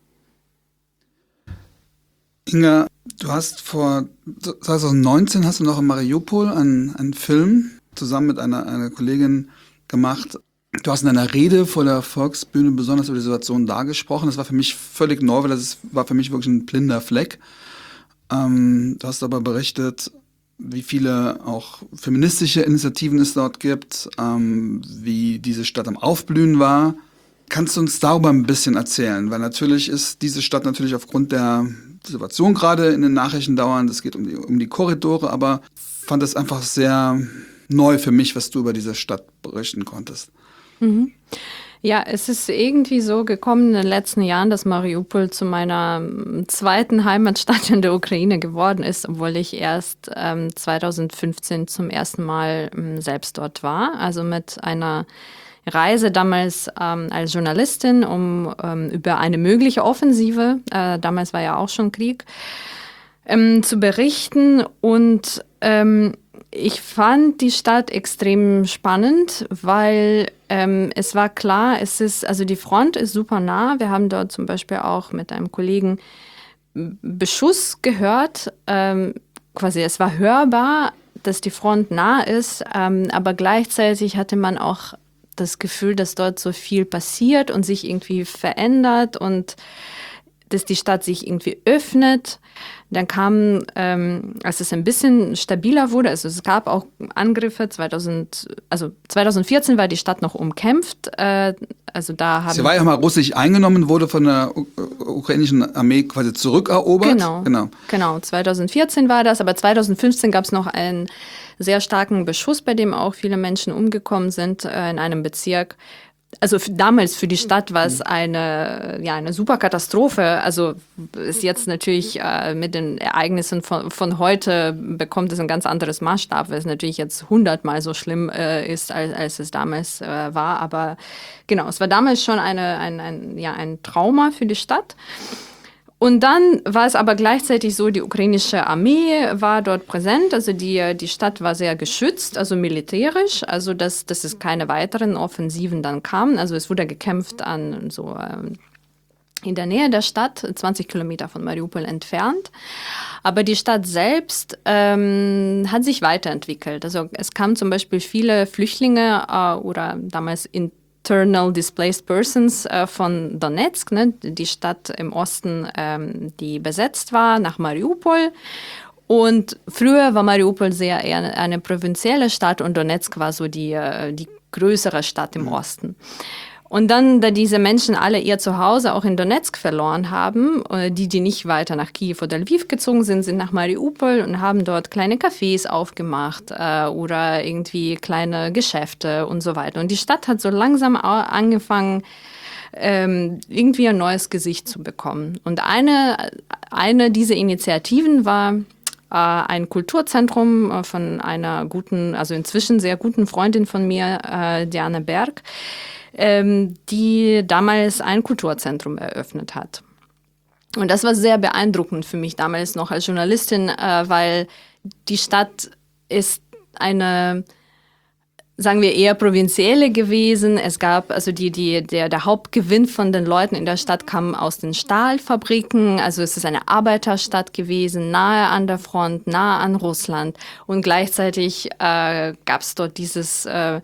Inga, du hast vor zwanzig neunzehn hast du noch in Mariupol einen, einen Film zusammen mit einer, einer Kollegin gemacht. Du hast in einer Rede vor der Volksbühne besonders über die Situation da gesprochen. Das war für mich völlig neu, weil das ist, war für mich wirklich ein blinder Fleck. Ähm, du hast aber berichtet, wie viele auch feministische Initiativen es dort gibt, ähm, wie diese Stadt am Aufblühen war. Kannst du uns darüber ein bisschen erzählen? Weil natürlich ist diese Stadt natürlich aufgrund der Situation gerade in den Nachrichten dauernd, es geht um die, um die Korridore, aber fand es einfach sehr neu für mich, was du über diese Stadt berichten konntest. Mhm. Ja, es ist irgendwie so gekommen in den letzten Jahren, dass Mariupol zu meiner zweiten Heimatstadt in der Ukraine geworden ist, obwohl ich erst ähm, zwanzig fünfzehn zum ersten Mal ähm, selbst dort war. Also mit einer Reise damals ähm, als Journalistin, um ähm, über eine mögliche Offensive, äh, damals war ja auch schon Krieg, ähm, zu berichten. Und ähm, ich fand die Stadt extrem spannend, weil ähm, es war klar, es ist, also die Front ist super nah. Wir haben dort zum Beispiel auch mit einem Kollegen Beschuss gehört. Ähm, quasi, es war hörbar, dass die Front nah ist, ähm, aber gleichzeitig hatte man auch das Gefühl, dass dort so viel passiert und sich irgendwie verändert und dass die Stadt sich irgendwie öffnet. Dann kam, ähm, als es ein bisschen stabiler wurde, also es gab auch Angriffe, zweitausend, also zweitausendvierzehn war die Stadt noch umkämpft. Äh, also da haben Sie war ja mal russisch eingenommen, wurde von der u- ukrainischen Armee quasi zurückerobert. Genau, genau. genau. zweitausendvierzehn war das, aber zweitausendfünfzehn gab es noch einen sehr starken Beschuss, bei dem auch viele Menschen umgekommen sind äh, in einem Bezirk. Also f- damals für die Stadt war es eine, ja, eine super Katastrophe. Also ist jetzt natürlich äh, mit den Ereignissen von, von heute bekommt es ein ganz anderes Maßstab, weil es natürlich jetzt hundertmal so schlimm äh, ist, als, als es damals äh, war. Aber genau, es war damals schon eine, ein, ein, ja, ein Trauma für die Stadt. Und dann war es aber gleichzeitig so, die ukrainische Armee war dort präsent, also die, die Stadt war sehr geschützt, also militärisch, also dass, dass es keine weiteren Offensiven dann kamen. Also es wurde gekämpft an so ähm, in der Nähe der Stadt, zwanzig Kilometer von Mariupol entfernt. Aber die Stadt selbst ähm, hat sich weiterentwickelt. Also es kamen zum Beispiel viele Flüchtlinge äh, oder damals in Internal Displaced Persons äh, von Donetsk, ne, die Stadt im Osten, ähm, die besetzt war, nach Mariupol. Und früher war Mariupol sehr eher eine, eine provinzielle Stadt und Donetsk war so die, äh, die größere Stadt im Osten. Und dann, da diese Menschen alle ihr Zuhause auch in Donetsk verloren haben, äh, die, die nicht weiter nach Kiew oder Lviv gezogen sind, sind nach Mariupol und haben dort kleine Cafés aufgemacht äh, oder irgendwie kleine Geschäfte und so weiter. Und die Stadt hat so langsam au- angefangen, ähm, irgendwie ein neues Gesicht zu bekommen. Und eine, eine dieser Initiativen war äh, ein Kulturzentrum äh, von einer guten, also inzwischen sehr guten Freundin von mir, äh, Diana Berg, ähm, die damals ein Kulturzentrum eröffnet hat. Und das war sehr beeindruckend für mich damals noch als Journalistin, äh, weil die Stadt ist eine, sagen wir, eher provinzielle gewesen. Es gab, also die, die, der, der Hauptgewinn von den Leuten in der Stadt kam aus den Stahlfabriken. Also es ist eine Arbeiterstadt gewesen, nahe an der Front, nahe an Russland. Und gleichzeitig äh, gab es dort dieses äh,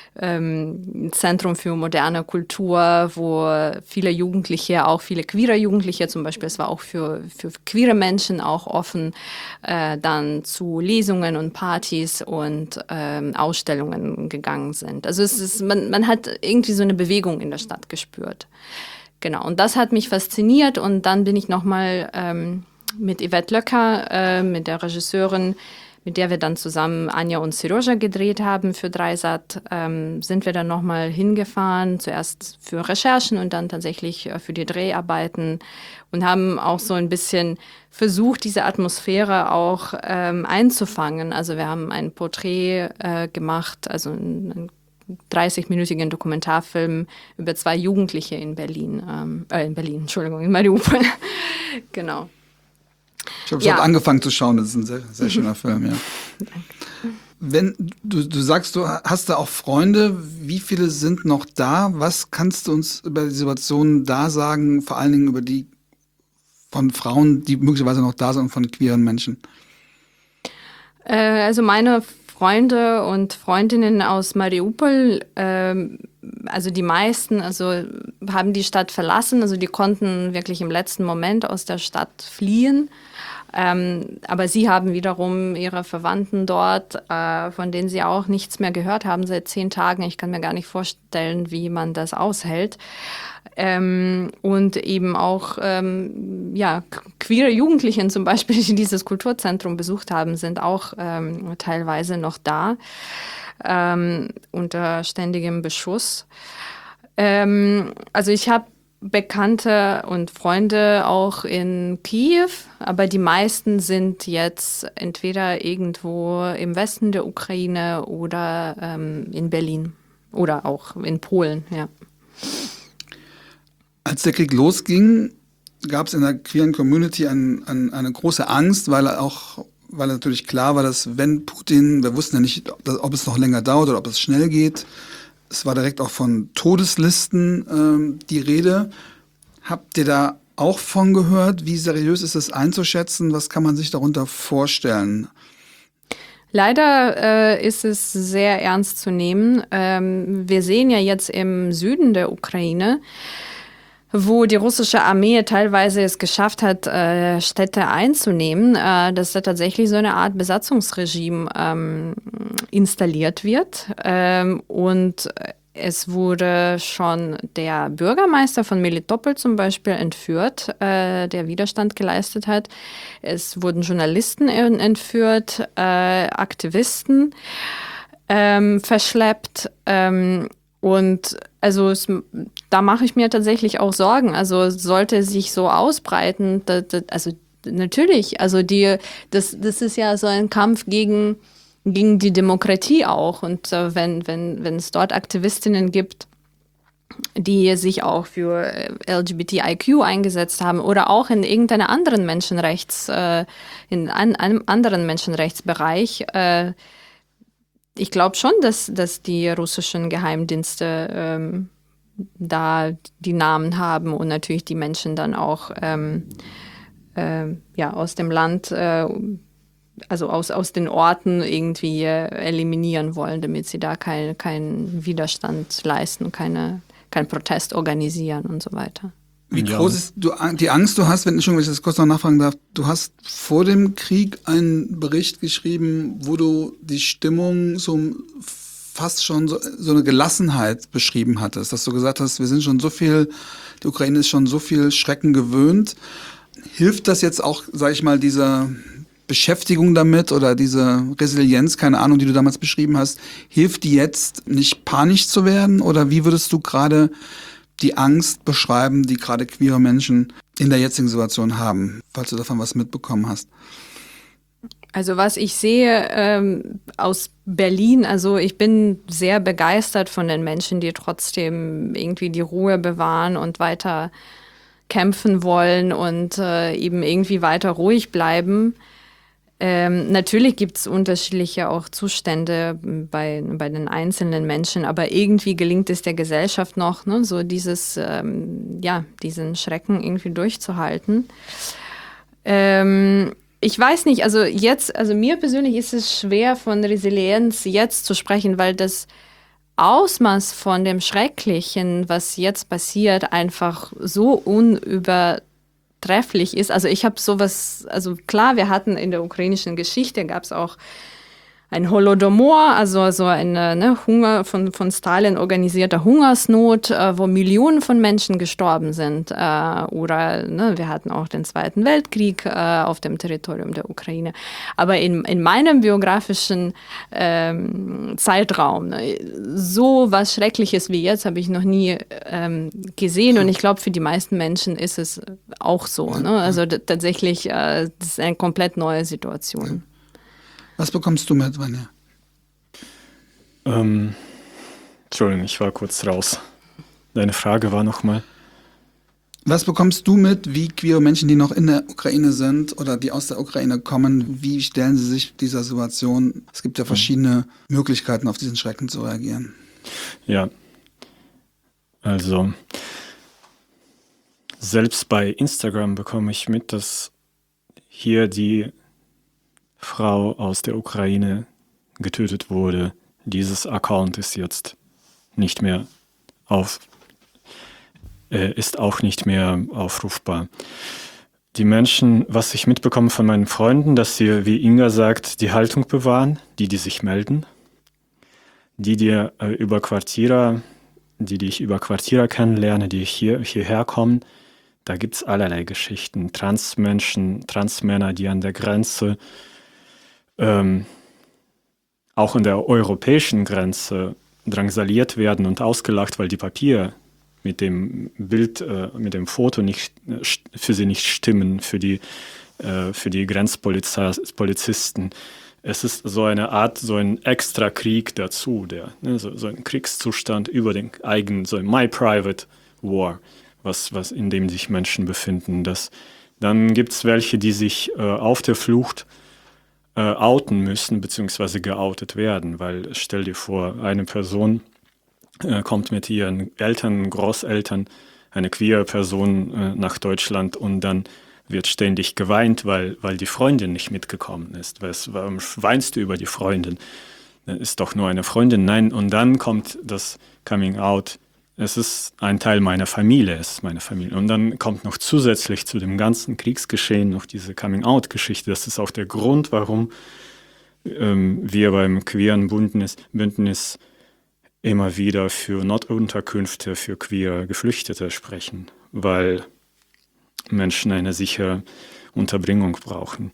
ähm, Zentrum für moderne Kultur, wo viele Jugendliche, auch viele queere Jugendliche zum Beispiel, es war auch für, für queere Menschen auch offen, äh, dann zu Lesungen und Partys und ähm, Ausstellungen gegangen sind. Also es ist, man, man hat irgendwie so eine Bewegung in der Stadt gespürt. Genau, und das hat mich fasziniert und dann bin ich nochmal ähm, mit Yvette Löcker, äh, mit der Regisseurin, mit der wir dann zusammen Anja und Serozha gedreht haben für Dreisat, ähm, sind wir dann nochmal hingefahren, zuerst für Recherchen und dann tatsächlich äh, für die Dreharbeiten und haben auch so ein bisschen versucht, diese Atmosphäre auch ähm, einzufangen. Also wir haben ein Porträt äh, gemacht, also ein, ein dreißig-minütigen Dokumentarfilm über zwei Jugendliche in Berlin, ähm, äh, in Berlin, Entschuldigung, in Mariupol. Genau. Ich habe Ja. schon angefangen zu schauen, das ist ein sehr, sehr schöner Film, ja. Wenn du, du sagst, du hast da auch Freunde, wie viele sind noch da? Was kannst du uns über die Situation da sagen, vor allen Dingen über die von Frauen, die möglicherweise noch da sind und von queeren Menschen? Äh, also meine Freunde und Freundinnen aus Mariupol, ähm, also die meisten, also haben die Stadt verlassen, also die konnten wirklich im letzten Moment aus der Stadt fliehen. Ähm, aber sie haben wiederum ihre Verwandten dort, äh, von denen sie auch nichts mehr gehört haben seit zehn Tagen. Ich kann mir gar nicht vorstellen, wie man das aushält. Ähm, und eben auch ähm, ja, queere Jugendlichen zum Beispiel, die dieses Kulturzentrum besucht haben, sind auch ähm, teilweise noch da, ähm, unter ständigem Beschuss. Ähm, also ich habe Bekannte und Freunde auch in Kiew, aber die meisten sind jetzt entweder irgendwo im Westen der Ukraine oder ähm, in Berlin oder auch in Polen, ja. Als der Krieg losging, gab es in der queeren Community ein, ein, eine große Angst, weil er auch, weil natürlich klar war, dass wenn Putin, wir wussten ja nicht, ob, ob es noch länger dauert oder ob es schnell geht. Es war direkt auch von Todeslisten ähm, die Rede. Habt ihr da auch von gehört? Wie seriös ist es einzuschätzen? Was kann man sich darunter vorstellen? Leider äh, ist es sehr ernst zu nehmen. Ähm, wir sehen ja jetzt im Süden der Ukraine, wo die russische Armee teilweise es geschafft hat, äh, Städte einzunehmen, äh, dass da tatsächlich so eine Art Besatzungsregime ähm, installiert wird. Ähm, und es wurde schon der Bürgermeister von Melitopol zum Beispiel entführt, äh, der Widerstand geleistet hat. Es wurden Journalisten entführt, äh, Aktivisten ähm, verschleppt. Ähm, und also es, da mache ich mir tatsächlich auch Sorgen. Also sollte es sich so ausbreiten, da, da, also natürlich, also die, das, das ist ja so ein Kampf gegen gegen die Demokratie auch. Und äh, wenn, wenn, wenn es dort Aktivistinnen gibt, die sich auch für L G B T I Q eingesetzt haben oder auch in irgendeiner anderen Menschenrechts, äh, in an, einem anderen Menschenrechtsbereich, äh, ich glaube schon, dass, dass die russischen Geheimdienste ähm, da die Namen haben und natürlich die Menschen dann auch ähm, äh, ja, aus dem Land äh, also aus, aus den Orten irgendwie äh, eliminieren wollen, damit sie da keinen kein Widerstand leisten, keine, keinen Protest organisieren und so weiter. Wie groß ist du, die Angst, du hast, wenn ich das kurz noch nachfragen darf, du hast vor dem Krieg einen Bericht geschrieben, wo du die Stimmung so fast schon so, so eine Gelassenheit beschrieben hattest, dass du gesagt hast, wir sind schon so viel, die Ukraine ist schon so viel Schrecken gewöhnt. Hilft das jetzt auch, sag ich mal, dieser Beschäftigung damit oder diese Resilienz, keine Ahnung, die du damals beschrieben hast, hilft die jetzt nicht panisch zu werden? Oder wie würdest du gerade die Angst beschreiben, die gerade queere Menschen in der jetzigen Situation haben, falls du davon was mitbekommen hast? Also was ich sehe ähm, aus Berlin, also ich bin sehr begeistert von den Menschen, die trotzdem irgendwie die Ruhe bewahren und weiter kämpfen wollen und äh, eben irgendwie weiter ruhig bleiben. Ähm, natürlich gibt es unterschiedliche auch Zustände bei, bei den einzelnen Menschen, aber irgendwie gelingt es der Gesellschaft noch, ne, so dieses, ähm, ja, diesen Schrecken irgendwie durchzuhalten. Ähm, ich weiß nicht, also jetzt, also mir persönlich ist es schwer, von Resilienz jetzt zu sprechen, weil das Ausmaß von dem Schrecklichen, was jetzt passiert, einfach so unüber trefflich ist. Also ich habe sowas, also klar, wir hatten in der ukrainischen Geschichte, gab es auch ein Holodomor, also so eine ne, Hunger von, von Stalin organisierter Hungersnot, äh, wo Millionen von Menschen gestorben sind. Äh, oder ne, wir hatten auch den Zweiten Weltkrieg äh, auf dem Territorium der Ukraine. Aber in, in meinem biografischen ähm, Zeitraum, ne, so was Schreckliches wie jetzt habe ich noch nie ähm, gesehen. Und ich glaube, für die meisten Menschen ist es auch so. Ne? Also d- tatsächlich, äh, das ist eine komplett neue Situation. Was bekommst du mit, Vanja? Ähm, Entschuldigung, ich war kurz raus. Deine Frage war nochmal. Was bekommst du mit, wie queere Menschen, die noch in der Ukraine sind oder die aus der Ukraine kommen, wie stellen sie sich dieser Situation? Es gibt ja verschiedene Möglichkeiten, auf diesen Schrecken zu reagieren. Ja, also selbst bei Instagram bekomme ich mit, dass hier die Frau aus der Ukraine getötet wurde. Dieses Account ist jetzt nicht mehr auf, äh, ist auch nicht mehr aufrufbar. Die Menschen, was ich mitbekomme von meinen Freunden, dass sie, wie Inga sagt, die Haltung bewahren, die, die sich melden, die, die äh, über Quartierer, die, die ich über Quartierer kennenlerne, die hier, hierher kommen, da gibt es allerlei Geschichten. Transmenschen, Transmänner, die an der Grenze Ähm, auch an der europäischen Grenze drangsaliert werden und ausgelacht, weil die Papiere mit dem Bild, äh, mit dem Foto nicht, äh, für sie nicht stimmen, für die, äh, für die Grenzpolizisten. Es ist so eine Art, so ein extra Krieg dazu, der, ne, so, so ein Kriegszustand über den eigenen, so ein My Private War, was, was in dem sich Menschen befinden. Das, dann gibt es welche, die sich äh, auf der Flucht Äh, outen müssen, beziehungsweise geoutet werden, weil stell dir vor, eine Person äh, kommt mit ihren Eltern, Großeltern, eine queere Person äh, nach Deutschland und dann wird ständig geweint, weil, weil die Freundin nicht mitgekommen ist. Was, warum weinst du über die Freundin? Ist doch nur eine Freundin. Nein, und dann kommt das Coming Out es ist ein Teil meiner Familie, es ist meine Familie. Und dann kommt noch zusätzlich zu dem ganzen Kriegsgeschehen noch diese Coming-out-Geschichte. Das ist auch der Grund, warum ähm, wir beim queeren Bündnis, Bündnis immer wieder für Notunterkünfte für queere Geflüchtete sprechen, weil Menschen eine sichere Unterbringung brauchen.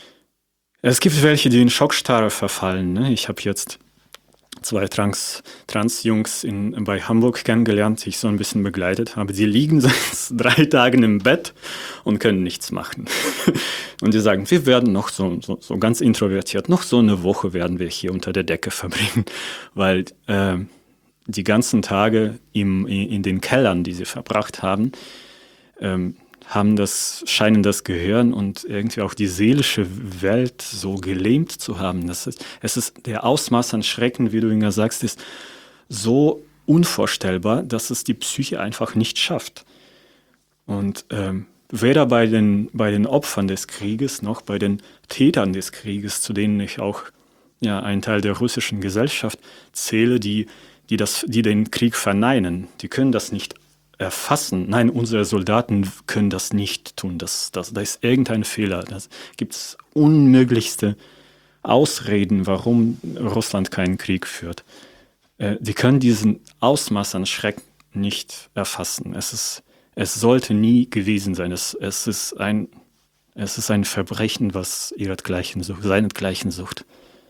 Es gibt welche, die in Schockstarre verfallen. Ne? Ich habe jetzt zwei Trans, Trans-Jungs in, bei Hamburg kennengelernt, die ich so ein bisschen begleitet habe. Die liegen seit drei Tagen im Bett und können nichts machen. Und die sagen, wir werden noch so, so, so ganz introvertiert, noch so eine Woche werden wir hier unter der Decke verbringen, weil äh, die ganzen Tage im, in den Kellern, die sie verbracht haben, ähm, haben das, scheinen das Gehirn und irgendwie auch die seelische Welt so gelähmt zu haben. Das ist, es ist der Ausmaß an Schrecken, wie du Inga sagst, ist so unvorstellbar, dass es die Psyche einfach nicht schafft. Und ähm, weder bei den, bei den Opfern des Krieges noch bei den Tätern des Krieges, zu denen ich auch ja, einen Teil der russischen Gesellschaft zähle, die, die, das, die den Krieg verneinen. Die können das nicht erfassen. Nein, unsere Soldaten können das nicht tun. Das, das, da ist irgendein Fehler. Da gibt es unmöglichste Ausreden, warum Russland keinen Krieg führt. Äh, die können diesen Ausmaß an Schreck nicht erfassen. Es ist, es sollte nie gewesen sein. Es, es ist ein, es ist ein Verbrechen, was ihretgleichen sucht, seinesgleichen sucht.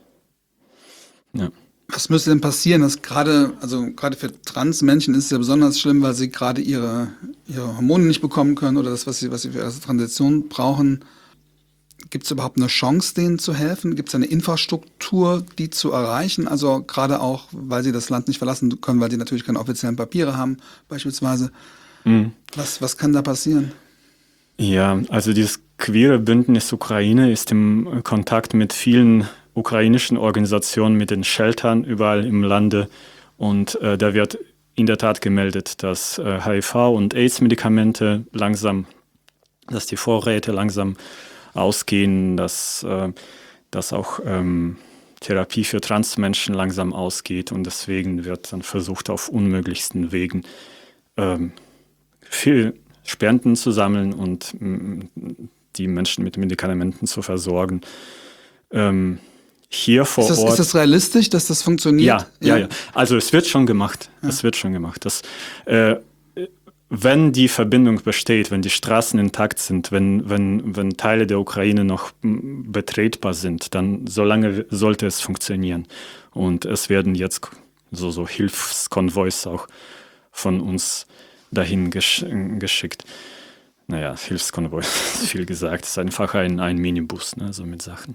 Ja. Was müsste denn passieren, dass gerade, also gerade für Transmenschen ist es ja besonders schlimm, weil sie gerade ihre, ihre Hormone nicht bekommen können oder das, was sie, was sie für ihre Transition brauchen. Gibt es überhaupt eine Chance, denen zu helfen? Gibt es eine Infrastruktur, die zu erreichen? Also gerade auch, weil sie das Land nicht verlassen können, weil sie natürlich keine offiziellen Papiere haben, beispielsweise. Mhm. Was, was kann da passieren? Ja, also dieses queere Bündnis Ukraine ist im Kontakt mit vielen ukrainischen Organisationen, mit den Sheltern überall im Lande. Und äh, da wird in der Tat gemeldet, dass äh, H I V- und AIDS-Medikamente langsam, dass die Vorräte langsam ausgehen, dass, äh, dass auch ähm, Therapie für Transmenschen langsam ausgeht. Und deswegen wird dann versucht, auf unmöglichsten Wegen ähm, viel Spenden zu sammeln und m, die Menschen mit Medikamenten zu versorgen. Ähm, Hier vor ist das, Ort. Ist das realistisch, dass das funktioniert? Ja, ja, ja. ja. Also es wird schon gemacht. Ja. Es wird schon gemacht. Das, äh, wenn die Verbindung besteht, wenn die Straßen intakt sind, wenn, wenn, wenn Teile der Ukraine noch betretbar sind, dann solange sollte es funktionieren. Und es werden jetzt so, so Hilfskonvois auch von uns dahin gesch- geschickt. Naja, Hilfskonvoi ist viel gesagt. Es ist einfach ein, ein Minibus, ne, so mit Sachen.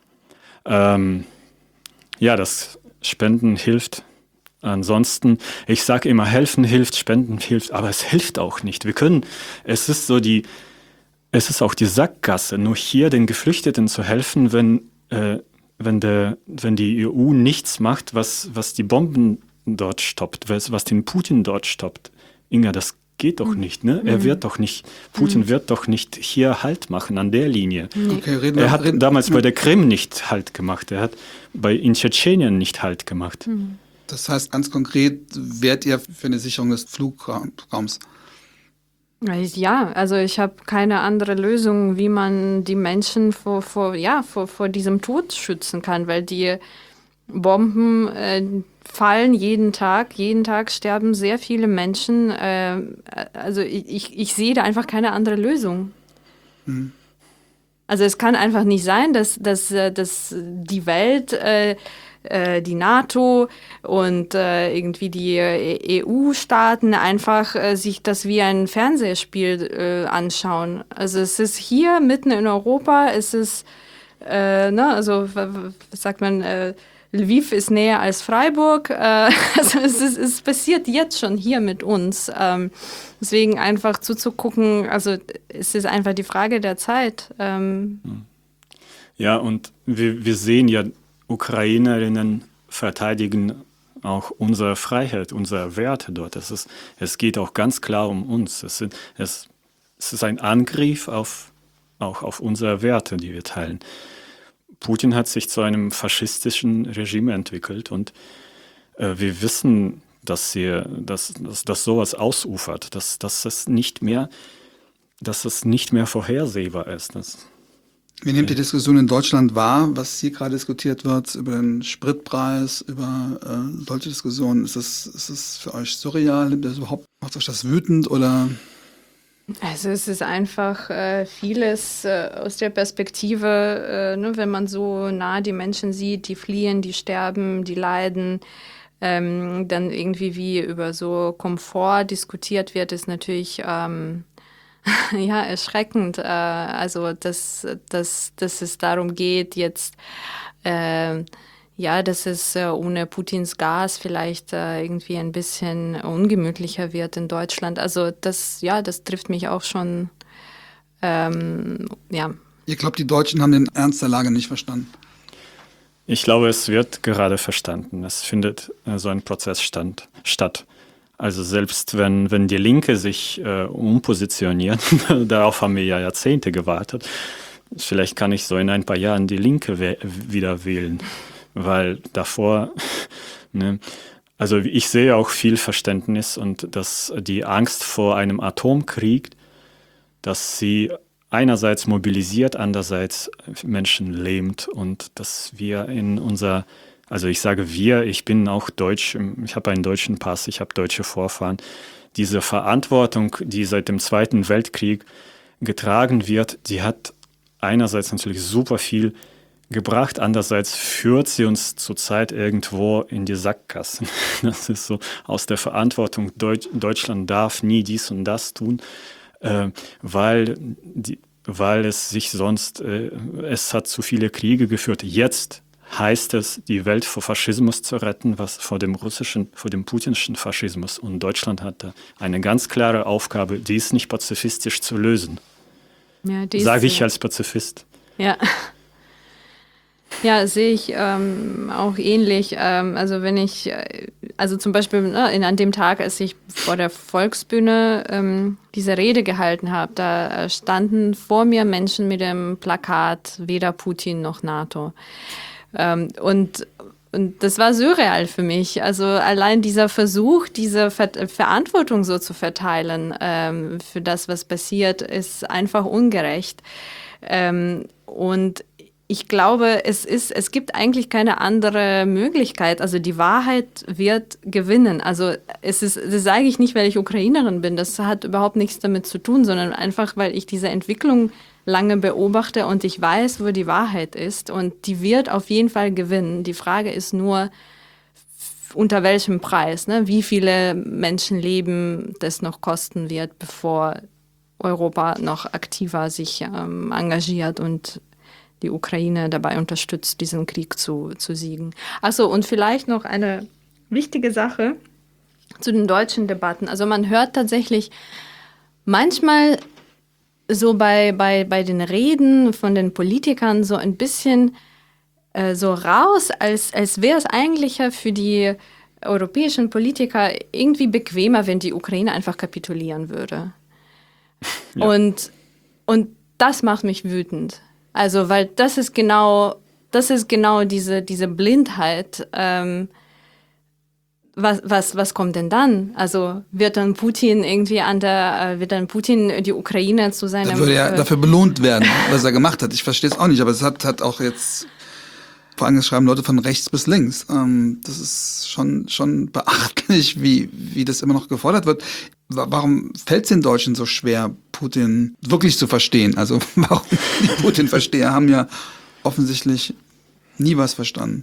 Ähm, ja, das Spenden hilft. Ansonsten, ich sage immer, helfen hilft, spenden hilft, aber es hilft auch nicht. Wir können, es ist so die, es ist auch die Sackgasse, nur hier den Geflüchteten zu helfen, wenn, äh, wenn, der, wenn die E U nichts macht, was, was die Bomben dort stoppt, was, was den Putin dort stoppt. Inga, das geht doch nicht, ne? Er wird doch nicht, Putin wird doch nicht hier Halt machen an der Linie. Okay, reden wir, er hat reden, damals bei der Krim nicht Halt gemacht, er hat bei in Tschetschenien nicht Halt gemacht. Das heißt ganz konkret, wärt ihr für eine Sicherung des Flugraums? Ja, also ich habe keine andere Lösung, wie man die Menschen vor, vor, ja, vor, vor diesem Tod schützen kann, weil die Bomben äh, fallen jeden Tag. Jeden Tag sterben sehr viele Menschen. Äh, also ich, ich, ich sehe da einfach keine andere Lösung. Mhm. Also es kann einfach nicht sein, dass, dass, dass die Welt, äh, äh, die NATO und äh, irgendwie die E U-Staaten einfach äh, sich das wie ein Fernsehspiel äh, anschauen. Also es ist hier mitten in Europa, es ist, äh, ne, also was sagt man, äh, Lviv ist näher als Freiburg, äh, also es, ist, es passiert jetzt schon hier mit uns. Ähm, deswegen einfach zuzugucken, also es ist einfach die Frage der Zeit. Ähm. Ja, und wir, wir sehen ja, Ukrainerinnen verteidigen auch unsere Freiheit, unsere Werte dort. Es, ist, es geht auch ganz klar um uns. Es, sind, es, es ist ein Angriff auf, auch auf unsere Werte, die wir teilen. Putin hat sich zu einem faschistischen Regime entwickelt und äh, wir wissen, dass, sie, dass, dass, dass sowas ausufert, dass, dass, es nicht mehr, dass es nicht mehr vorhersehbar ist. Das, Wie nehmt die Diskussion in Deutschland wahr, was hier gerade diskutiert wird, über den Spritpreis, über äh, solche Diskussionen? Ist das, ist das für euch surreal? Nimmt das überhaupt, macht euch das wütend oder? Also es ist einfach äh, vieles äh, aus der Perspektive, äh, ne, wenn man so nah die Menschen sieht, die fliehen, die sterben, die leiden, ähm, dann irgendwie wie über so Komfort diskutiert wird, ist natürlich ähm, ja erschreckend. Äh, also dass, dass, dass es darum geht, jetzt äh, ja, dass es äh, ohne Putins Gas vielleicht äh, irgendwie ein bisschen ungemütlicher wird in Deutschland. Also das, ja, das trifft mich auch schon, ähm, ja. Ihr glaubt, die Deutschen haben den Ernst der Lage nicht verstanden? Ich glaube, es wird gerade verstanden. Es findet äh, so ein Prozess stand, statt. Also selbst wenn, wenn die Linke sich äh, umpositioniert, darauf haben wir ja Jahrzehnte gewartet, vielleicht kann ich so in ein paar Jahren die Linke we- wieder wählen. Weil davor, ne, also ich sehe auch viel Verständnis und dass die Angst vor einem Atomkrieg, dass sie einerseits mobilisiert, andererseits Menschen lähmt und dass wir in unser, also ich sage wir, ich bin auch deutsch, ich habe einen deutschen Pass, ich habe deutsche Vorfahren, diese Verantwortung, die seit dem Zweiten Weltkrieg getragen wird, die hat einerseits natürlich super viel gebracht. Andererseits führt sie uns zurzeit irgendwo in die Sackgasse. Das ist so aus der Verantwortung, Deutsch, Deutschland darf nie dies und das tun, äh, weil, die, weil es sich sonst, äh, es hat zu viele Kriege geführt. Jetzt heißt es, die Welt vor Faschismus zu retten, was vor dem russischen, vor dem putinschen Faschismus. Und Deutschland hat da eine ganz klare Aufgabe, die ist nicht pazifistisch zu lösen. Ja, sage ich als Pazifist. Ja. Ja, sehe ich ähm, auch ähnlich. Ähm, also wenn ich, also zum Beispiel ne, in, an dem Tag, als ich vor der Volksbühne ähm, diese Rede gehalten habe, da standen vor mir Menschen mit dem Plakat weder Putin noch NATO. Ähm, und Und das war surreal für mich. Also allein dieser Versuch, diese Ver- Verantwortung so zu verteilen ähm, für das, was passiert, ist einfach ungerecht. Ähm, und ich glaube, es ist, es gibt eigentlich keine andere Möglichkeit. Also die Wahrheit wird gewinnen. Also es ist, das sage ich nicht, weil ich Ukrainerin bin. Das hat überhaupt nichts damit zu tun, sondern einfach, weil ich diese Entwicklung lange beobachte und ich weiß, wo die Wahrheit ist. Und die wird auf jeden Fall gewinnen. Die Frage ist nur, unter welchem Preis, ne? Wie viele Menschenleben das noch kosten wird, bevor Europa noch aktiver sich ähm, engagiert und die Ukraine dabei unterstützt, diesen Krieg zu, zu siegen. Achso, und vielleicht noch eine wichtige Sache zu den deutschen Debatten. Also man hört tatsächlich manchmal so bei, bei, bei den Reden von den Politikern so ein bisschen äh, so raus, als, als wäre es eigentlich ja für die europäischen Politiker irgendwie bequemer, wenn die Ukraine einfach kapitulieren würde. Ja. Und, und das macht mich wütend. Also, weil das ist genau, das ist genau diese, diese Blindheit. Ähm, was, was, was kommt denn dann? Also, wird dann Putin irgendwie an der, äh, wird dann Putin die Ukraine zu seinem... Da würde er äh, dafür belohnt werden, was er gemacht hat. Ich verstehe es auch nicht, aber es hat, hat auch jetzt, vor allem schreiben Leute von rechts bis links. Ähm, das ist schon, schon beachtlich, wie, wie das immer noch gefordert wird. Warum fällt es den Deutschen so schwer, Putin wirklich zu verstehen? Also warum die Putin-Versteher haben ja offensichtlich nie was verstanden.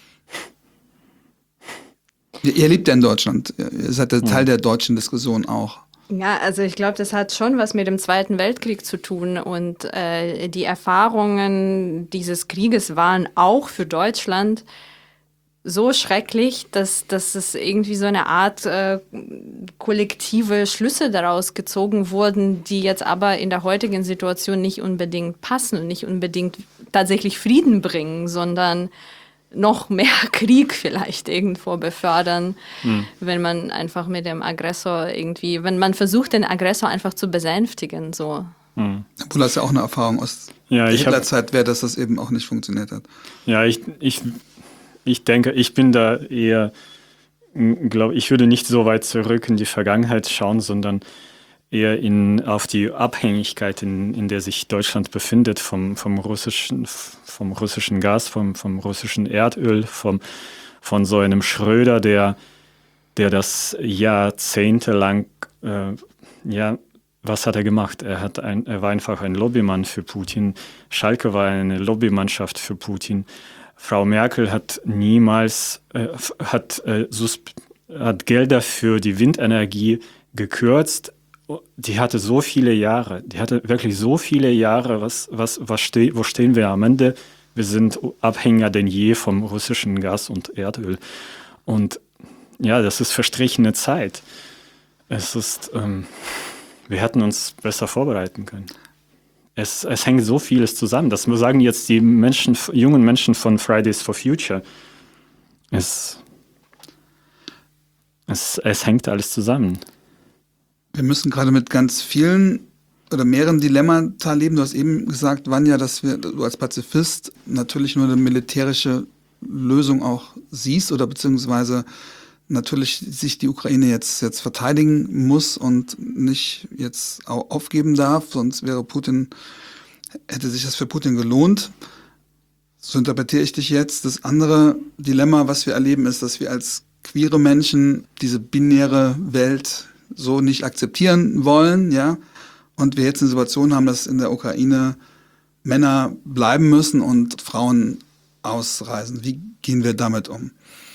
Ihr, ihr lebt ja in Deutschland. Ihr seid der Teil der deutschen Diskussion auch. Ja, also ich glaube, das hat schon was mit dem Zweiten Weltkrieg zu tun. Und äh, die Erfahrungen dieses Krieges waren auch für Deutschland so schrecklich, dass, dass es irgendwie so eine Art äh, kollektive Schlüsse daraus gezogen wurden, die jetzt aber in der heutigen Situation nicht unbedingt passen und nicht unbedingt tatsächlich Frieden bringen, sondern noch mehr Krieg vielleicht irgendwo befördern, hm. wenn man einfach mit dem Aggressor irgendwie, wenn man versucht, den Aggressor einfach zu besänftigen, so. Hm. Du hast ja auch eine Erfahrung aus ja, der Hitlerzeit, wäre, dass das eben auch nicht funktioniert hat. Ja, ich, ich Ich denke, ich bin da eher glaube, ich würde nicht so weit zurück in die Vergangenheit schauen, sondern eher in, auf die Abhängigkeit, in, in der sich Deutschland befindet vom, vom, russischen, vom russischen Gas, vom, vom russischen Erdöl, vom, von so einem Schröder, der, der das jahrzehntelang, äh, ja, was hat er gemacht? Er, hat ein, er war einfach ein Lobbymann für Putin. Schalke war eine Lobbymannschaft für Putin. Frau Merkel hat niemals, äh, hat, äh, hat Gelder für die Windenergie gekürzt. Die hatte so viele Jahre, die hatte wirklich so viele Jahre, was, was, was ste- wo stehen wir am Ende? Wir sind abhängiger denn je vom russischen Gas und Erdöl. Und ja, das ist verstrichene Zeit. Es ist, ähm, wir hätten uns besser vorbereiten können. Es, es hängt so vieles zusammen. Das sagen jetzt die Menschen, jungen Menschen von Fridays for Future. Es, es, es hängt alles zusammen. Wir müssen gerade mit ganz vielen oder mehreren Dilemmata leben. Du hast eben gesagt, Vanja, dass wir, du als Pazifist natürlich nur eine militärische Lösung auch siehst oder beziehungsweise natürlich sich die Ukraine jetzt, jetzt verteidigen muss und nicht jetzt auch aufgeben darf, sonst wäre Putin, hätte sich das für Putin gelohnt. So interpretiere ich dich jetzt. Das andere Dilemma, was wir erleben, ist, dass wir als queere Menschen diese binäre Welt so nicht akzeptieren wollen, ja, und wir jetzt eine Situation haben, dass in der Ukraine Männer bleiben müssen und Frauen ausreisen. Wie gehen wir damit um?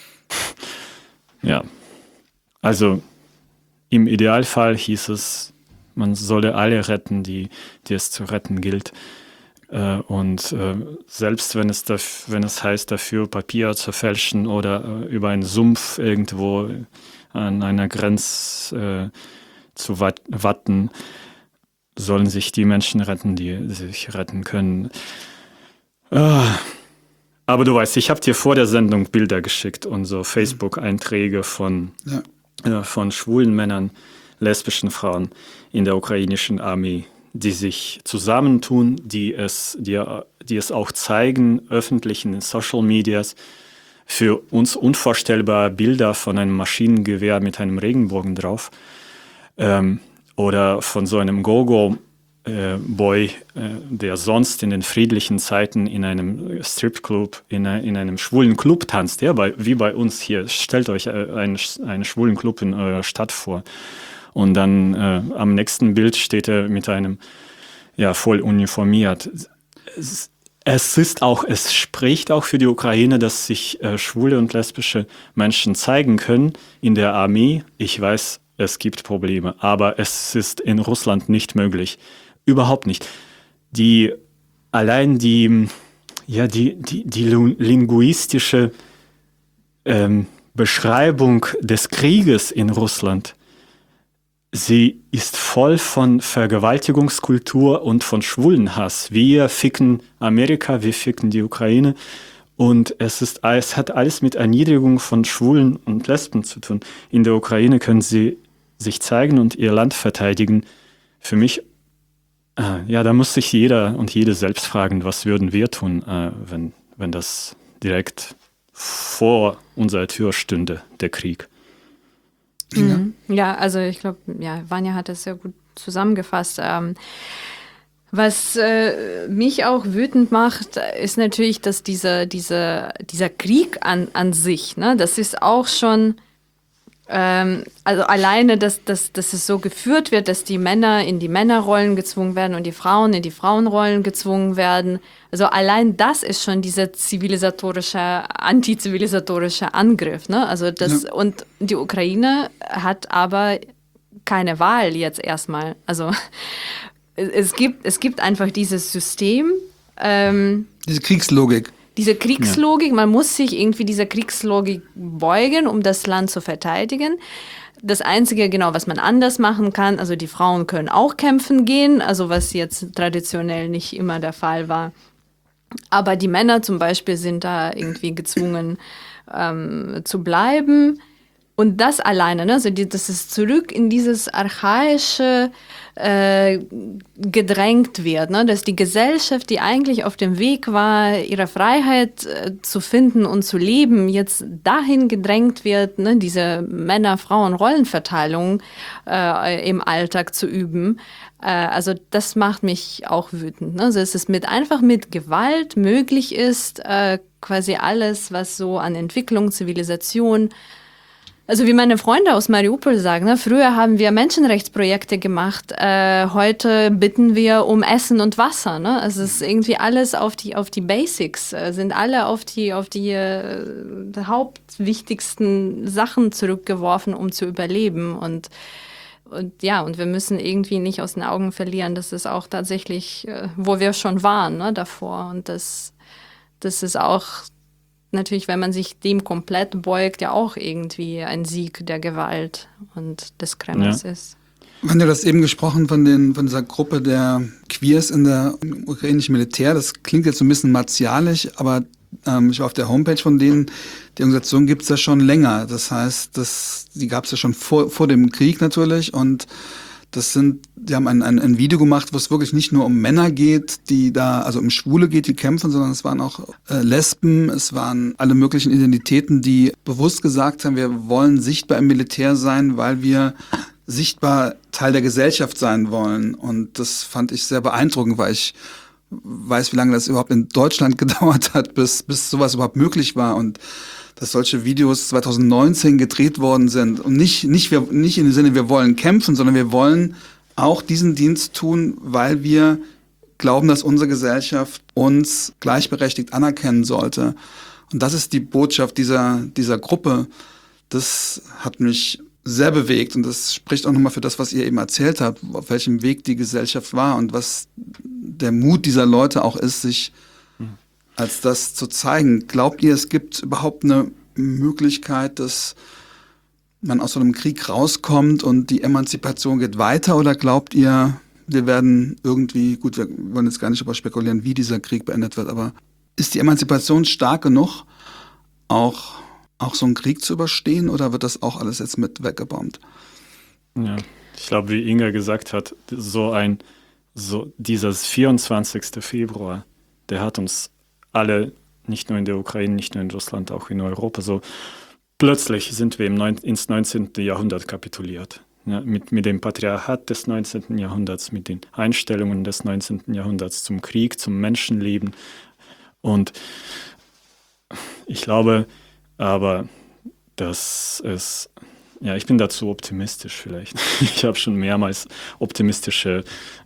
Ja, also im Idealfall hieß es, man solle alle retten, die, die es zu retten gilt. Äh, und äh, selbst wenn es, daf- wenn es heißt, dafür Papier zu fälschen oder äh, über einen Sumpf irgendwo an einer Grenze äh, zu wat- watten, sollen sich die Menschen retten, die sich retten können. Äh, aber du weißt, ich habe dir vor der Sendung Bilder geschickt und so Facebook-Einträge von, ja. äh, von schwulen Männern, lesbischen Frauen in der ukrainischen Armee, die sich zusammentun, die es, die, die es auch zeigen, öffentlich in den Social Medias, für uns unvorstellbare Bilder von einem Maschinengewehr mit einem Regenbogen drauf ähm, oder von so einem Go-Go-Boy, äh, der sonst in den friedlichen Zeiten in einem Stripclub, in, in einem schwulen Club tanzt, ja, bei, wie bei uns hier. Stellt euch einen, einen schwulen Club in eurer Stadt vor. Und dann äh, am nächsten Bild steht er mit einem, ja, voll uniformiert. Es, Es ist auch, es spricht auch für die Ukraine, dass sich äh, schwule und lesbische Menschen zeigen können in der Armee. Ich weiß, es gibt Probleme, aber es ist in Russland nicht möglich. Überhaupt nicht. Die, allein die, ja, die, die, die linguistische ähm, Beschreibung des Krieges in Russland, sie ist voll von Vergewaltigungskultur und von Schwulenhass. Wir ficken Amerika, wir ficken die Ukraine. Und es, ist, es hat alles mit Erniedrigung von Schwulen und Lesben zu tun. In der Ukraine können sie sich zeigen und ihr Land verteidigen. Für mich, äh, ja, da muss sich jeder und jede selbst fragen, was würden wir tun, äh, wenn, wenn das direkt vor unserer Tür stünde, der Krieg. Mhm. Ja, also ich glaube, ja, Vanja hat das sehr gut zusammengefasst. Ähm, was äh, mich auch wütend macht, ist natürlich, dass diese, diese, dieser Krieg an, an sich, ne, das ist auch schon, ähm, also alleine, dass, dass, dass es so geführt wird, dass die Männer in die Männerrollen gezwungen werden und die Frauen in die Frauenrollen gezwungen werden. Also allein das ist schon dieser zivilisatorische, antizivilisatorische Angriff, ne? Also das, ja. Und die Ukraine hat aber keine Wahl jetzt erstmal. Also es gibt, es gibt einfach dieses System. Ähm, Diese Kriegslogik. Diese Kriegslogik, ja. Man muss sich irgendwie dieser Kriegslogik beugen, um das Land zu verteidigen. Das Einzige, genau, was man anders machen kann, also die Frauen können auch kämpfen gehen, also was jetzt traditionell nicht immer der Fall war. Aber die Männer zum Beispiel sind da irgendwie gezwungen ähm, zu bleiben. Und das alleine, ne, also die, das ist zurück in dieses archaische äh, gedrängt wird, ne, dass die Gesellschaft, die eigentlich auf dem Weg war, ihre Freiheit äh, zu finden und zu leben, jetzt dahin gedrängt wird, ne, diese Männer-Frauen-Rollenverteilung äh, im Alltag zu üben. Äh, also das macht mich auch wütend. Ne? Also dass es mit, einfach mit Gewalt möglich ist, äh, quasi alles, was so an Entwicklung, Zivilisation. Also wie meine Freunde aus Mariupol sagen, ne, früher haben wir Menschenrechtsprojekte gemacht, äh, heute bitten wir um Essen und Wasser. Ne? Also es ist irgendwie alles auf die auf die Basics, äh, sind alle auf die auf die äh, hauptwichtigsten Sachen zurückgeworfen, um zu überleben. Und und ja, und wir müssen irgendwie nicht aus den Augen verlieren, dass es auch tatsächlich, äh, wo wir schon waren, ne, davor. Und das das ist auch natürlich, wenn man sich dem komplett beugt, ja auch irgendwie ein Sieg der Gewalt und des Kremls ja. ist. Wir haben ja das eben gesprochen von, den, von dieser Gruppe der Queers in der im ukrainischen Militär. Das klingt jetzt so ein bisschen martialisch, aber ähm, ich war auf der Homepage von denen. Die Organisation gibt es ja schon länger. Das heißt, das, die gab es ja schon vor, vor dem Krieg natürlich. Und das sind, die haben ein, ein, ein Video gemacht, wo es wirklich nicht nur um Männer geht, die da, also um Schwule geht, die kämpfen, sondern es waren auch äh, Lesben, es waren alle möglichen Identitäten, die bewusst gesagt haben, wir wollen sichtbar im Militär sein, weil wir sichtbar Teil der Gesellschaft sein wollen. Und das fand ich sehr beeindruckend, weil ich weiß, wie lange das überhaupt in Deutschland gedauert hat, bis, bis sowas überhaupt möglich war. Und dass solche Videos zwanzig neunzehn gedreht worden sind. Und nicht, nicht, wir, nicht in dem Sinne, wir wollen kämpfen, sondern wir wollen auch diesen Dienst tun, weil wir glauben, dass unsere Gesellschaft uns gleichberechtigt anerkennen sollte. Und das ist die Botschaft dieser, dieser Gruppe. Das hat mich sehr bewegt und das spricht auch nochmal für das, was ihr eben erzählt habt, auf welchem Weg die Gesellschaft war und was der Mut dieser Leute auch ist, sich als das zu zeigen. Glaubt ihr, es gibt überhaupt eine Möglichkeit, dass man aus so einem Krieg rauskommt und die Emanzipation geht weiter? Oder glaubt ihr, wir werden irgendwie, gut, wir wollen jetzt gar nicht darüber spekulieren, wie dieser Krieg beendet wird, aber ist die Emanzipation stark genug, auch, auch so einen Krieg zu überstehen, oder wird das auch alles jetzt mit weggebombt? Ja, ich glaube, wie Inga gesagt hat, so ein, so dieses vierundzwanzigster Februar, der hat uns alle, nicht nur in der Ukraine, nicht nur in Russland, auch in Europa, so plötzlich sind wir im neun, ins neunzehnten. Jahrhundert kapituliert. Ja, mit, mit dem Patriarchat des neunzehnten. Jahrhunderts, mit den Einstellungen des neunzehnten. Jahrhunderts zum Krieg, zum Menschenleben. Und ich glaube aber, dass es, ja, ich bin dazu optimistisch vielleicht. Ich habe schon mehrmals optimistische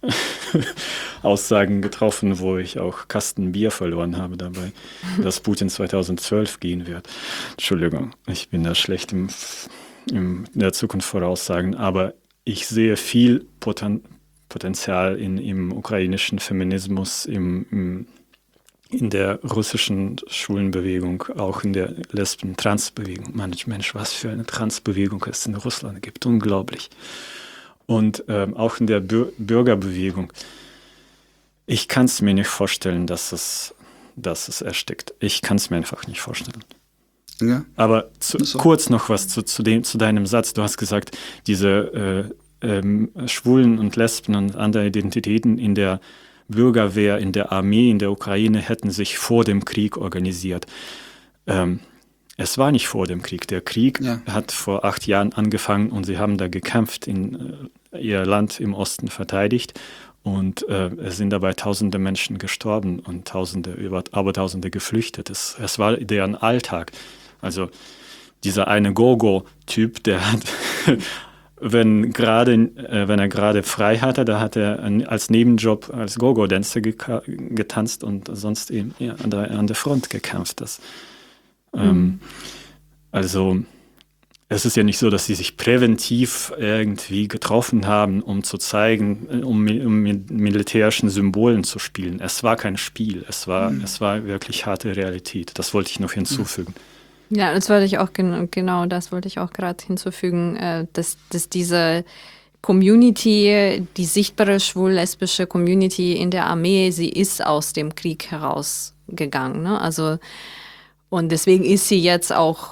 Aussagen getroffen, wo ich auch Kasten Bier verloren habe dabei, dass Putin zweitausendzwölf gehen wird. Entschuldigung, ich bin da schlecht im, in der Zukunft voraussagen, aber ich sehe viel Poten, Potenzial in, im ukrainischen Feminismus, im, im in der russischen Schwulenbewegung, auch in der Lesben-Trans-Bewegung. Mensch, Mensch, was für eine Trans-Bewegung es in Russland gibt. Unglaublich. Und ähm, auch in der Bür- Bürgerbewegung. Ich kann es mir nicht vorstellen, dass es, dass es erstickt. Ich kann es mir einfach nicht vorstellen. Ja. Aber zu, so. kurz noch was zu, zu, dem, zu deinem Satz. Du hast gesagt, diese äh, ähm, Schwulen und Lesben und andere Identitäten in der Bürgerwehr, in der Armee, in der Ukraine hätten sich vor dem Krieg organisiert. Ähm, es war nicht vor dem Krieg. Der Krieg ja. hat vor acht Jahren angefangen und sie haben da gekämpft, in, äh, ihr Land im Osten verteidigt und äh, es sind dabei tausende Menschen gestorben und tausende, über, abertausende geflüchtet. Es, es war deren Alltag. Also dieser eine Gogo-Typ, der hat Wenn, grade, äh, wenn er gerade frei hatte, da hat er ein, als Nebenjob als Go-Go-Dancer ge- getanzt und sonst eben ja, an, der, an der Front gekämpft. Das, ähm, mhm. Also es ist ja nicht so, dass sie sich präventiv irgendwie getroffen haben, um zu zeigen, um, um mit militärischen Symbolen zu spielen. Es war kein Spiel, es war, mhm. es war wirklich harte Realität. Das wollte ich noch hinzufügen. Mhm. Ja, das wollte ich auch genau, das wollte ich auch gerade hinzufügen, dass, dass diese Community, die sichtbare schwul-lesbische Community in der Armee, sie ist aus dem Krieg herausgegangen, ne? Also und deswegen ist sie jetzt auch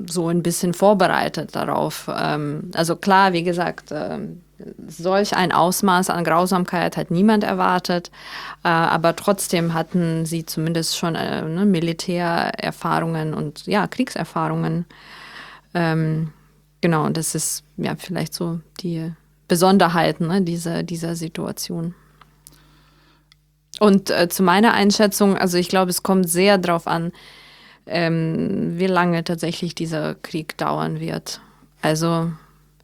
so ein bisschen vorbereitet darauf. Ähm, also klar, wie gesagt, ähm, solch ein Ausmaß an Grausamkeit hat niemand erwartet, äh, aber trotzdem hatten sie zumindest schon äh, ne, Militärerfahrungen und ja, Kriegserfahrungen. Ähm, genau, und das ist ja vielleicht so die Besonderheiten ne, dieser, dieser Situation. Und äh, zu meiner Einschätzung, also ich glaube, es kommt sehr darauf an, ähm, wie lange tatsächlich dieser Krieg dauern wird. Also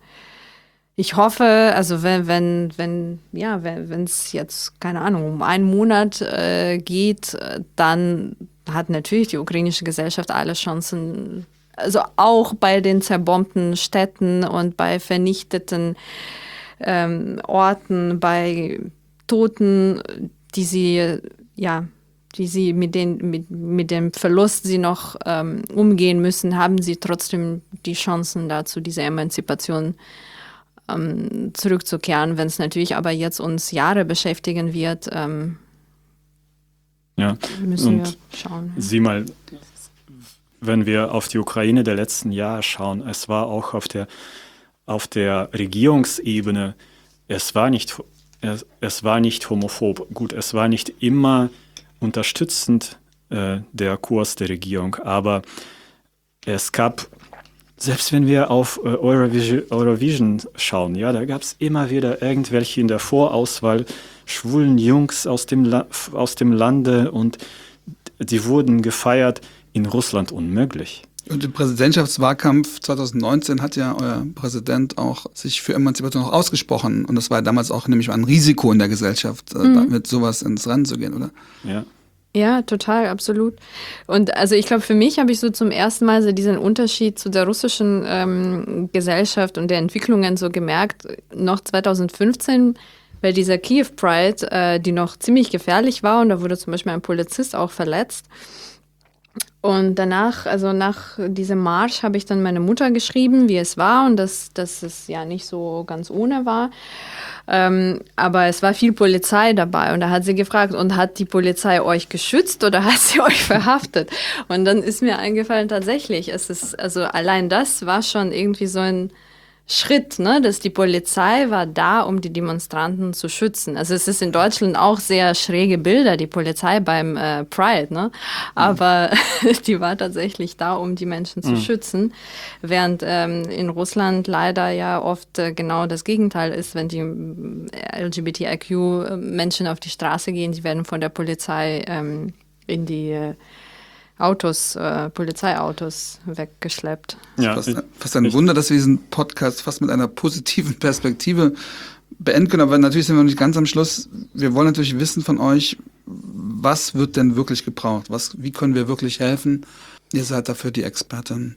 ich hoffe, also wenn, wenn, wenn, ja, wenn es jetzt, keine Ahnung, um einen Monat äh, geht, dann hat natürlich die ukrainische Gesellschaft alle Chancen, also auch bei den zerbombten Städten und bei vernichteten ähm, Orten, bei Toten, die sie, ja, die sie mit, den, mit, mit dem Verlust sie noch ähm, umgehen müssen, haben sie trotzdem die Chancen dazu, diese Emanzipation ähm, zurückzukehren. Wenn es natürlich aber jetzt uns Jahre beschäftigen wird, ähm, ja. müssen Und wir schauen. Sieh mal, wenn wir auf die Ukraine der letzten Jahre schauen, es war auch auf der, auf der Regierungsebene, es war nicht, es, es war nicht homophob. Gut, es war nicht immer unterstützend äh, der Kurs der Regierung, aber es gab, selbst wenn wir auf äh, Eurovision, Eurovision schauen, ja, da gab es immer wieder irgendwelche in der Vorauswahl schwulen Jungs aus dem, La- aus dem Lande und die wurden gefeiert. In Russland unmöglich. Und im Präsidentschaftswahlkampf zwanzig neunzehn hat ja euer Präsident auch sich für Emanzipation auch ausgesprochen. Und das war ja damals auch nämlich ein Risiko in der Gesellschaft, mhm. mit sowas ins Rennen zu gehen, oder? Ja. Ja, total, absolut. Und also ich glaube, für mich habe ich so zum ersten Mal so diesen Unterschied zu der russischen ähm, Gesellschaft und der Entwicklungen so gemerkt, noch zwanzig fünfzehn bei dieser Kiew Pride, äh, die noch ziemlich gefährlich war und da wurde zum Beispiel ein Polizist auch verletzt. Und danach, also nach diesem Marsch, habe ich dann meine Mutter geschrieben, wie es war und dass, dass es ja nicht so ganz ohne war. Ähm, aber es war viel Polizei dabei und da hat sie gefragt, und hat die Polizei euch geschützt oder hat sie euch verhaftet? Und dann ist mir eingefallen, tatsächlich, es ist, also allein das war schon irgendwie so ein Schritt, ne, dass die Polizei war da, um die Demonstranten zu schützen. Also es ist in Deutschland auch sehr schräge Bilder, die Polizei beim äh, Pride, ne, aber mhm. die war tatsächlich da, um die Menschen zu mhm. schützen, während ähm, in Russland leider ja oft äh, genau das Gegenteil ist, wenn die L G B T I Q-Menschen auf die Straße gehen, die werden von der Polizei ähm, in die äh, Autos, äh, Polizeiautos weggeschleppt. Ja, fast, fast ein Wunder, dass wir diesen Podcast fast mit einer positiven Perspektive beenden können. Aber natürlich sind wir noch nicht ganz am Schluss. Wir wollen natürlich wissen von euch, was wird denn wirklich gebraucht? Was, wie können wir wirklich helfen? Ihr seid dafür die Expertin.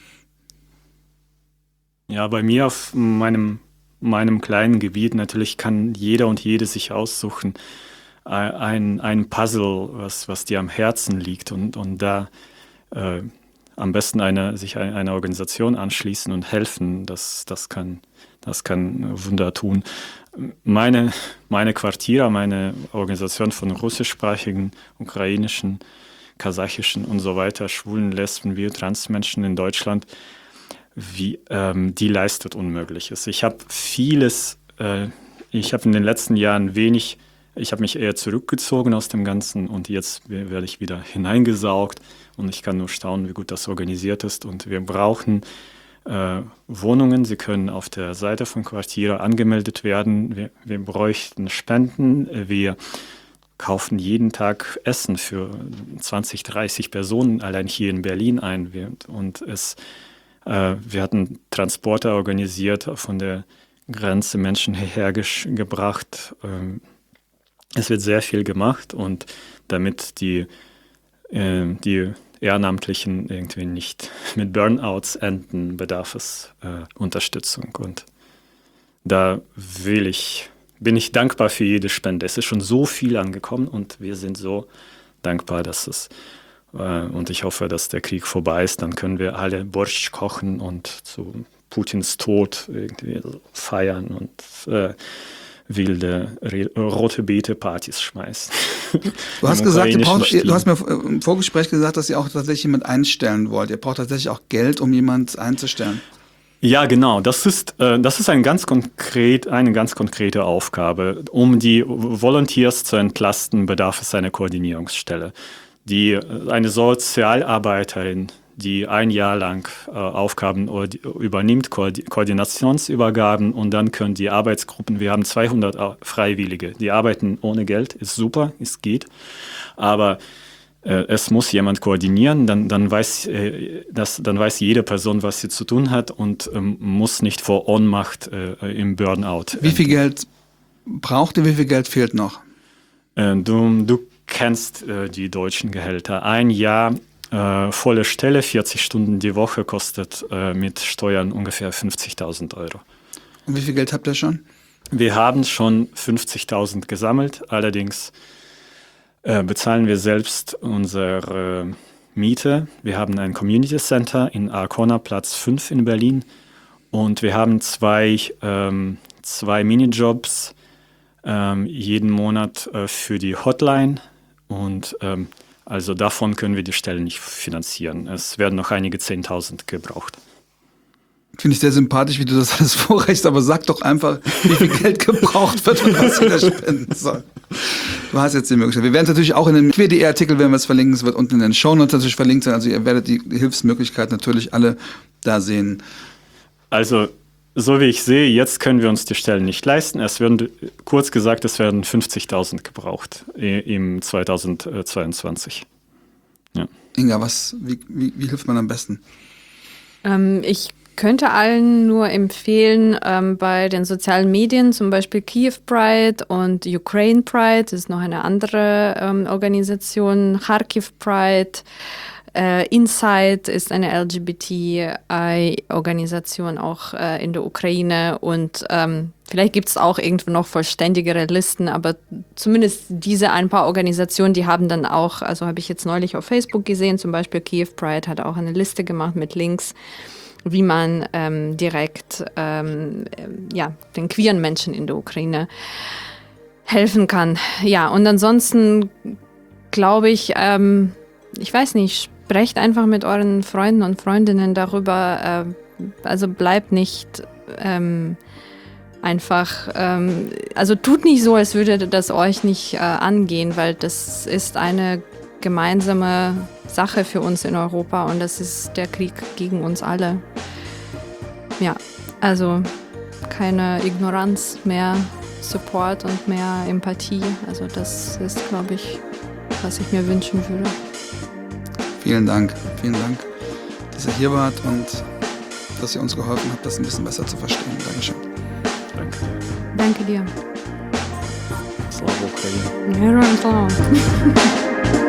Ja, bei mir auf meinem, meinem kleinen Gebiet natürlich kann jeder und jede sich aussuchen, Ein, ein Puzzle, was, was dir am Herzen liegt und, und da äh, am besten eine, sich eine, eine Organisation anschließen und helfen, das, das, kann, das kann Wunder tun. Meine, meine Quartiere, meine Organisation von russischsprachigen, ukrainischen, kasachischen und so weiter, Schwulen, Lesben, wie Transmenschen in Deutschland, wie, ähm, die leistet Unmögliches. Ich habe vieles, äh, ich habe in den letzten Jahren wenig Ich habe mich eher zurückgezogen aus dem Ganzen und jetzt werde ich wieder hineingesaugt und ich kann nur staunen, wie gut das organisiert ist. Und wir brauchen äh, Wohnungen. Sie können auf der Seite von Quartiere angemeldet werden. Wir, wir bräuchten Spenden. Wir kaufen jeden Tag Essen für zwanzig, dreißig Personen allein hier in Berlin ein. Wir, und es, äh, wir hatten Transporte organisiert, von der Grenze Menschen hierher ge- gebracht. Äh, Es wird sehr viel gemacht und damit die, äh, die Ehrenamtlichen irgendwie nicht mit Burnouts enden, bedarf es äh, Unterstützung. Und da will ich, bin ich dankbar für jede Spende. Es ist schon so viel angekommen und wir sind so dankbar, dass es, äh, und ich hoffe, dass der Krieg vorbei ist, dann können wir alle Borscht kochen und zu Putins Tod irgendwie feiern und äh, wilde rote Beete-Partys schmeißen. Du hast gesagt, ihr braucht, du hast mir im Vorgespräch gesagt, dass ihr auch tatsächlich jemanden einstellen wollt. Ihr braucht tatsächlich auch Geld, um jemanden einzustellen. Ja, genau. Das ist, das ist ein ganz konkret, eine ganz konkrete Aufgabe. Um die Volunteers zu entlasten, bedarf es einer Koordinierungsstelle. Die, eine Sozialarbeiterin, die ein Jahr lang äh, Aufgaben übernimmt, Ko- Koordinationsübergaben, und dann können die Arbeitsgruppen, wir haben zweihundert Freiwillige, die arbeiten ohne Geld, ist super, es geht, aber äh, es muss jemand koordinieren, dann, dann, weiß, äh, das, dann weiß jede Person, was sie zu tun hat, und ähm, muss nicht vor Ohnmacht äh, im Burnout. Wie viel Geld braucht ihr, wie viel Geld fehlt noch? Äh, du, du kennst äh, die deutschen Gehälter. Ein Jahr Äh, volle Stelle, vierzig Stunden die Woche, kostet äh, mit Steuern ungefähr fünfzigtausend Euro. Und wie viel Geld habt ihr schon? Wir haben schon fünfzigtausend gesammelt, allerdings äh, bezahlen wir selbst unsere Miete. Wir haben ein Community Center in Arkona, Platz fünf in Berlin, und wir haben zwei, ähm, zwei Minijobs ähm, jeden Monat äh, für die Hotline, und ähm, also davon können wir die Stellen nicht finanzieren. Es werden noch einige Zehntausend gebraucht. Finde ich sehr sympathisch, wie du das alles vorreichst, aber sag doch einfach, wie viel Geld gebraucht wird und was jeder spenden soll. Du hast jetzt die Möglichkeit. Wir werden es natürlich auch in dem Q D E-Artikel, werden wir es verlinken, es wird unten in den Shownotes natürlich verlinkt sein, also ihr werdet die Hilfsmöglichkeiten natürlich alle da sehen. Also, so wie ich sehe, jetzt können wir uns die Stellen nicht leisten. Es werden, kurz gesagt, es werden fünfzigtausend gebraucht im zweitausendzweiundzwanzig. Ja. Inga, was, wie, wie, wie hilft man am besten? Ähm, ich könnte allen nur empfehlen, ähm, bei den sozialen Medien, zum Beispiel Kiev Pride und Ukraine Pride, das ist noch eine andere ähm, Organisation, Kharkiv Pride, Äh, Inside ist eine L G B T I-Organisation auch äh, in der Ukraine, und ähm, vielleicht gibt es auch irgendwo noch vollständigere Listen, aber zumindest diese ein paar Organisationen, die haben dann auch, also habe ich jetzt neulich auf Facebook gesehen, zum Beispiel Kiev Pride hat auch eine Liste gemacht mit Links, wie man ähm, direkt ähm, ja, den queeren Menschen in der Ukraine helfen kann. Ja, und ansonsten glaube ich, ähm, ich weiß nicht, sprecht einfach mit euren Freunden und Freundinnen darüber. Äh, also bleibt nicht ähm, einfach, ähm, also tut nicht so, als würde das euch nicht äh, angehen, weil das ist eine gemeinsame Sache für uns in Europa, und das ist der Krieg gegen uns alle. Ja, also keine Ignoranz, mehr Support und mehr Empathie. Also das ist, glaube ich, was ich mir wünschen würde. Vielen Dank, vielen Dank, dass ihr hier wart und dass ihr uns geholfen habt, das ein bisschen besser zu verstehen. Dankeschön. Danke. Danke dir. Slava Ukraini. Героям слава.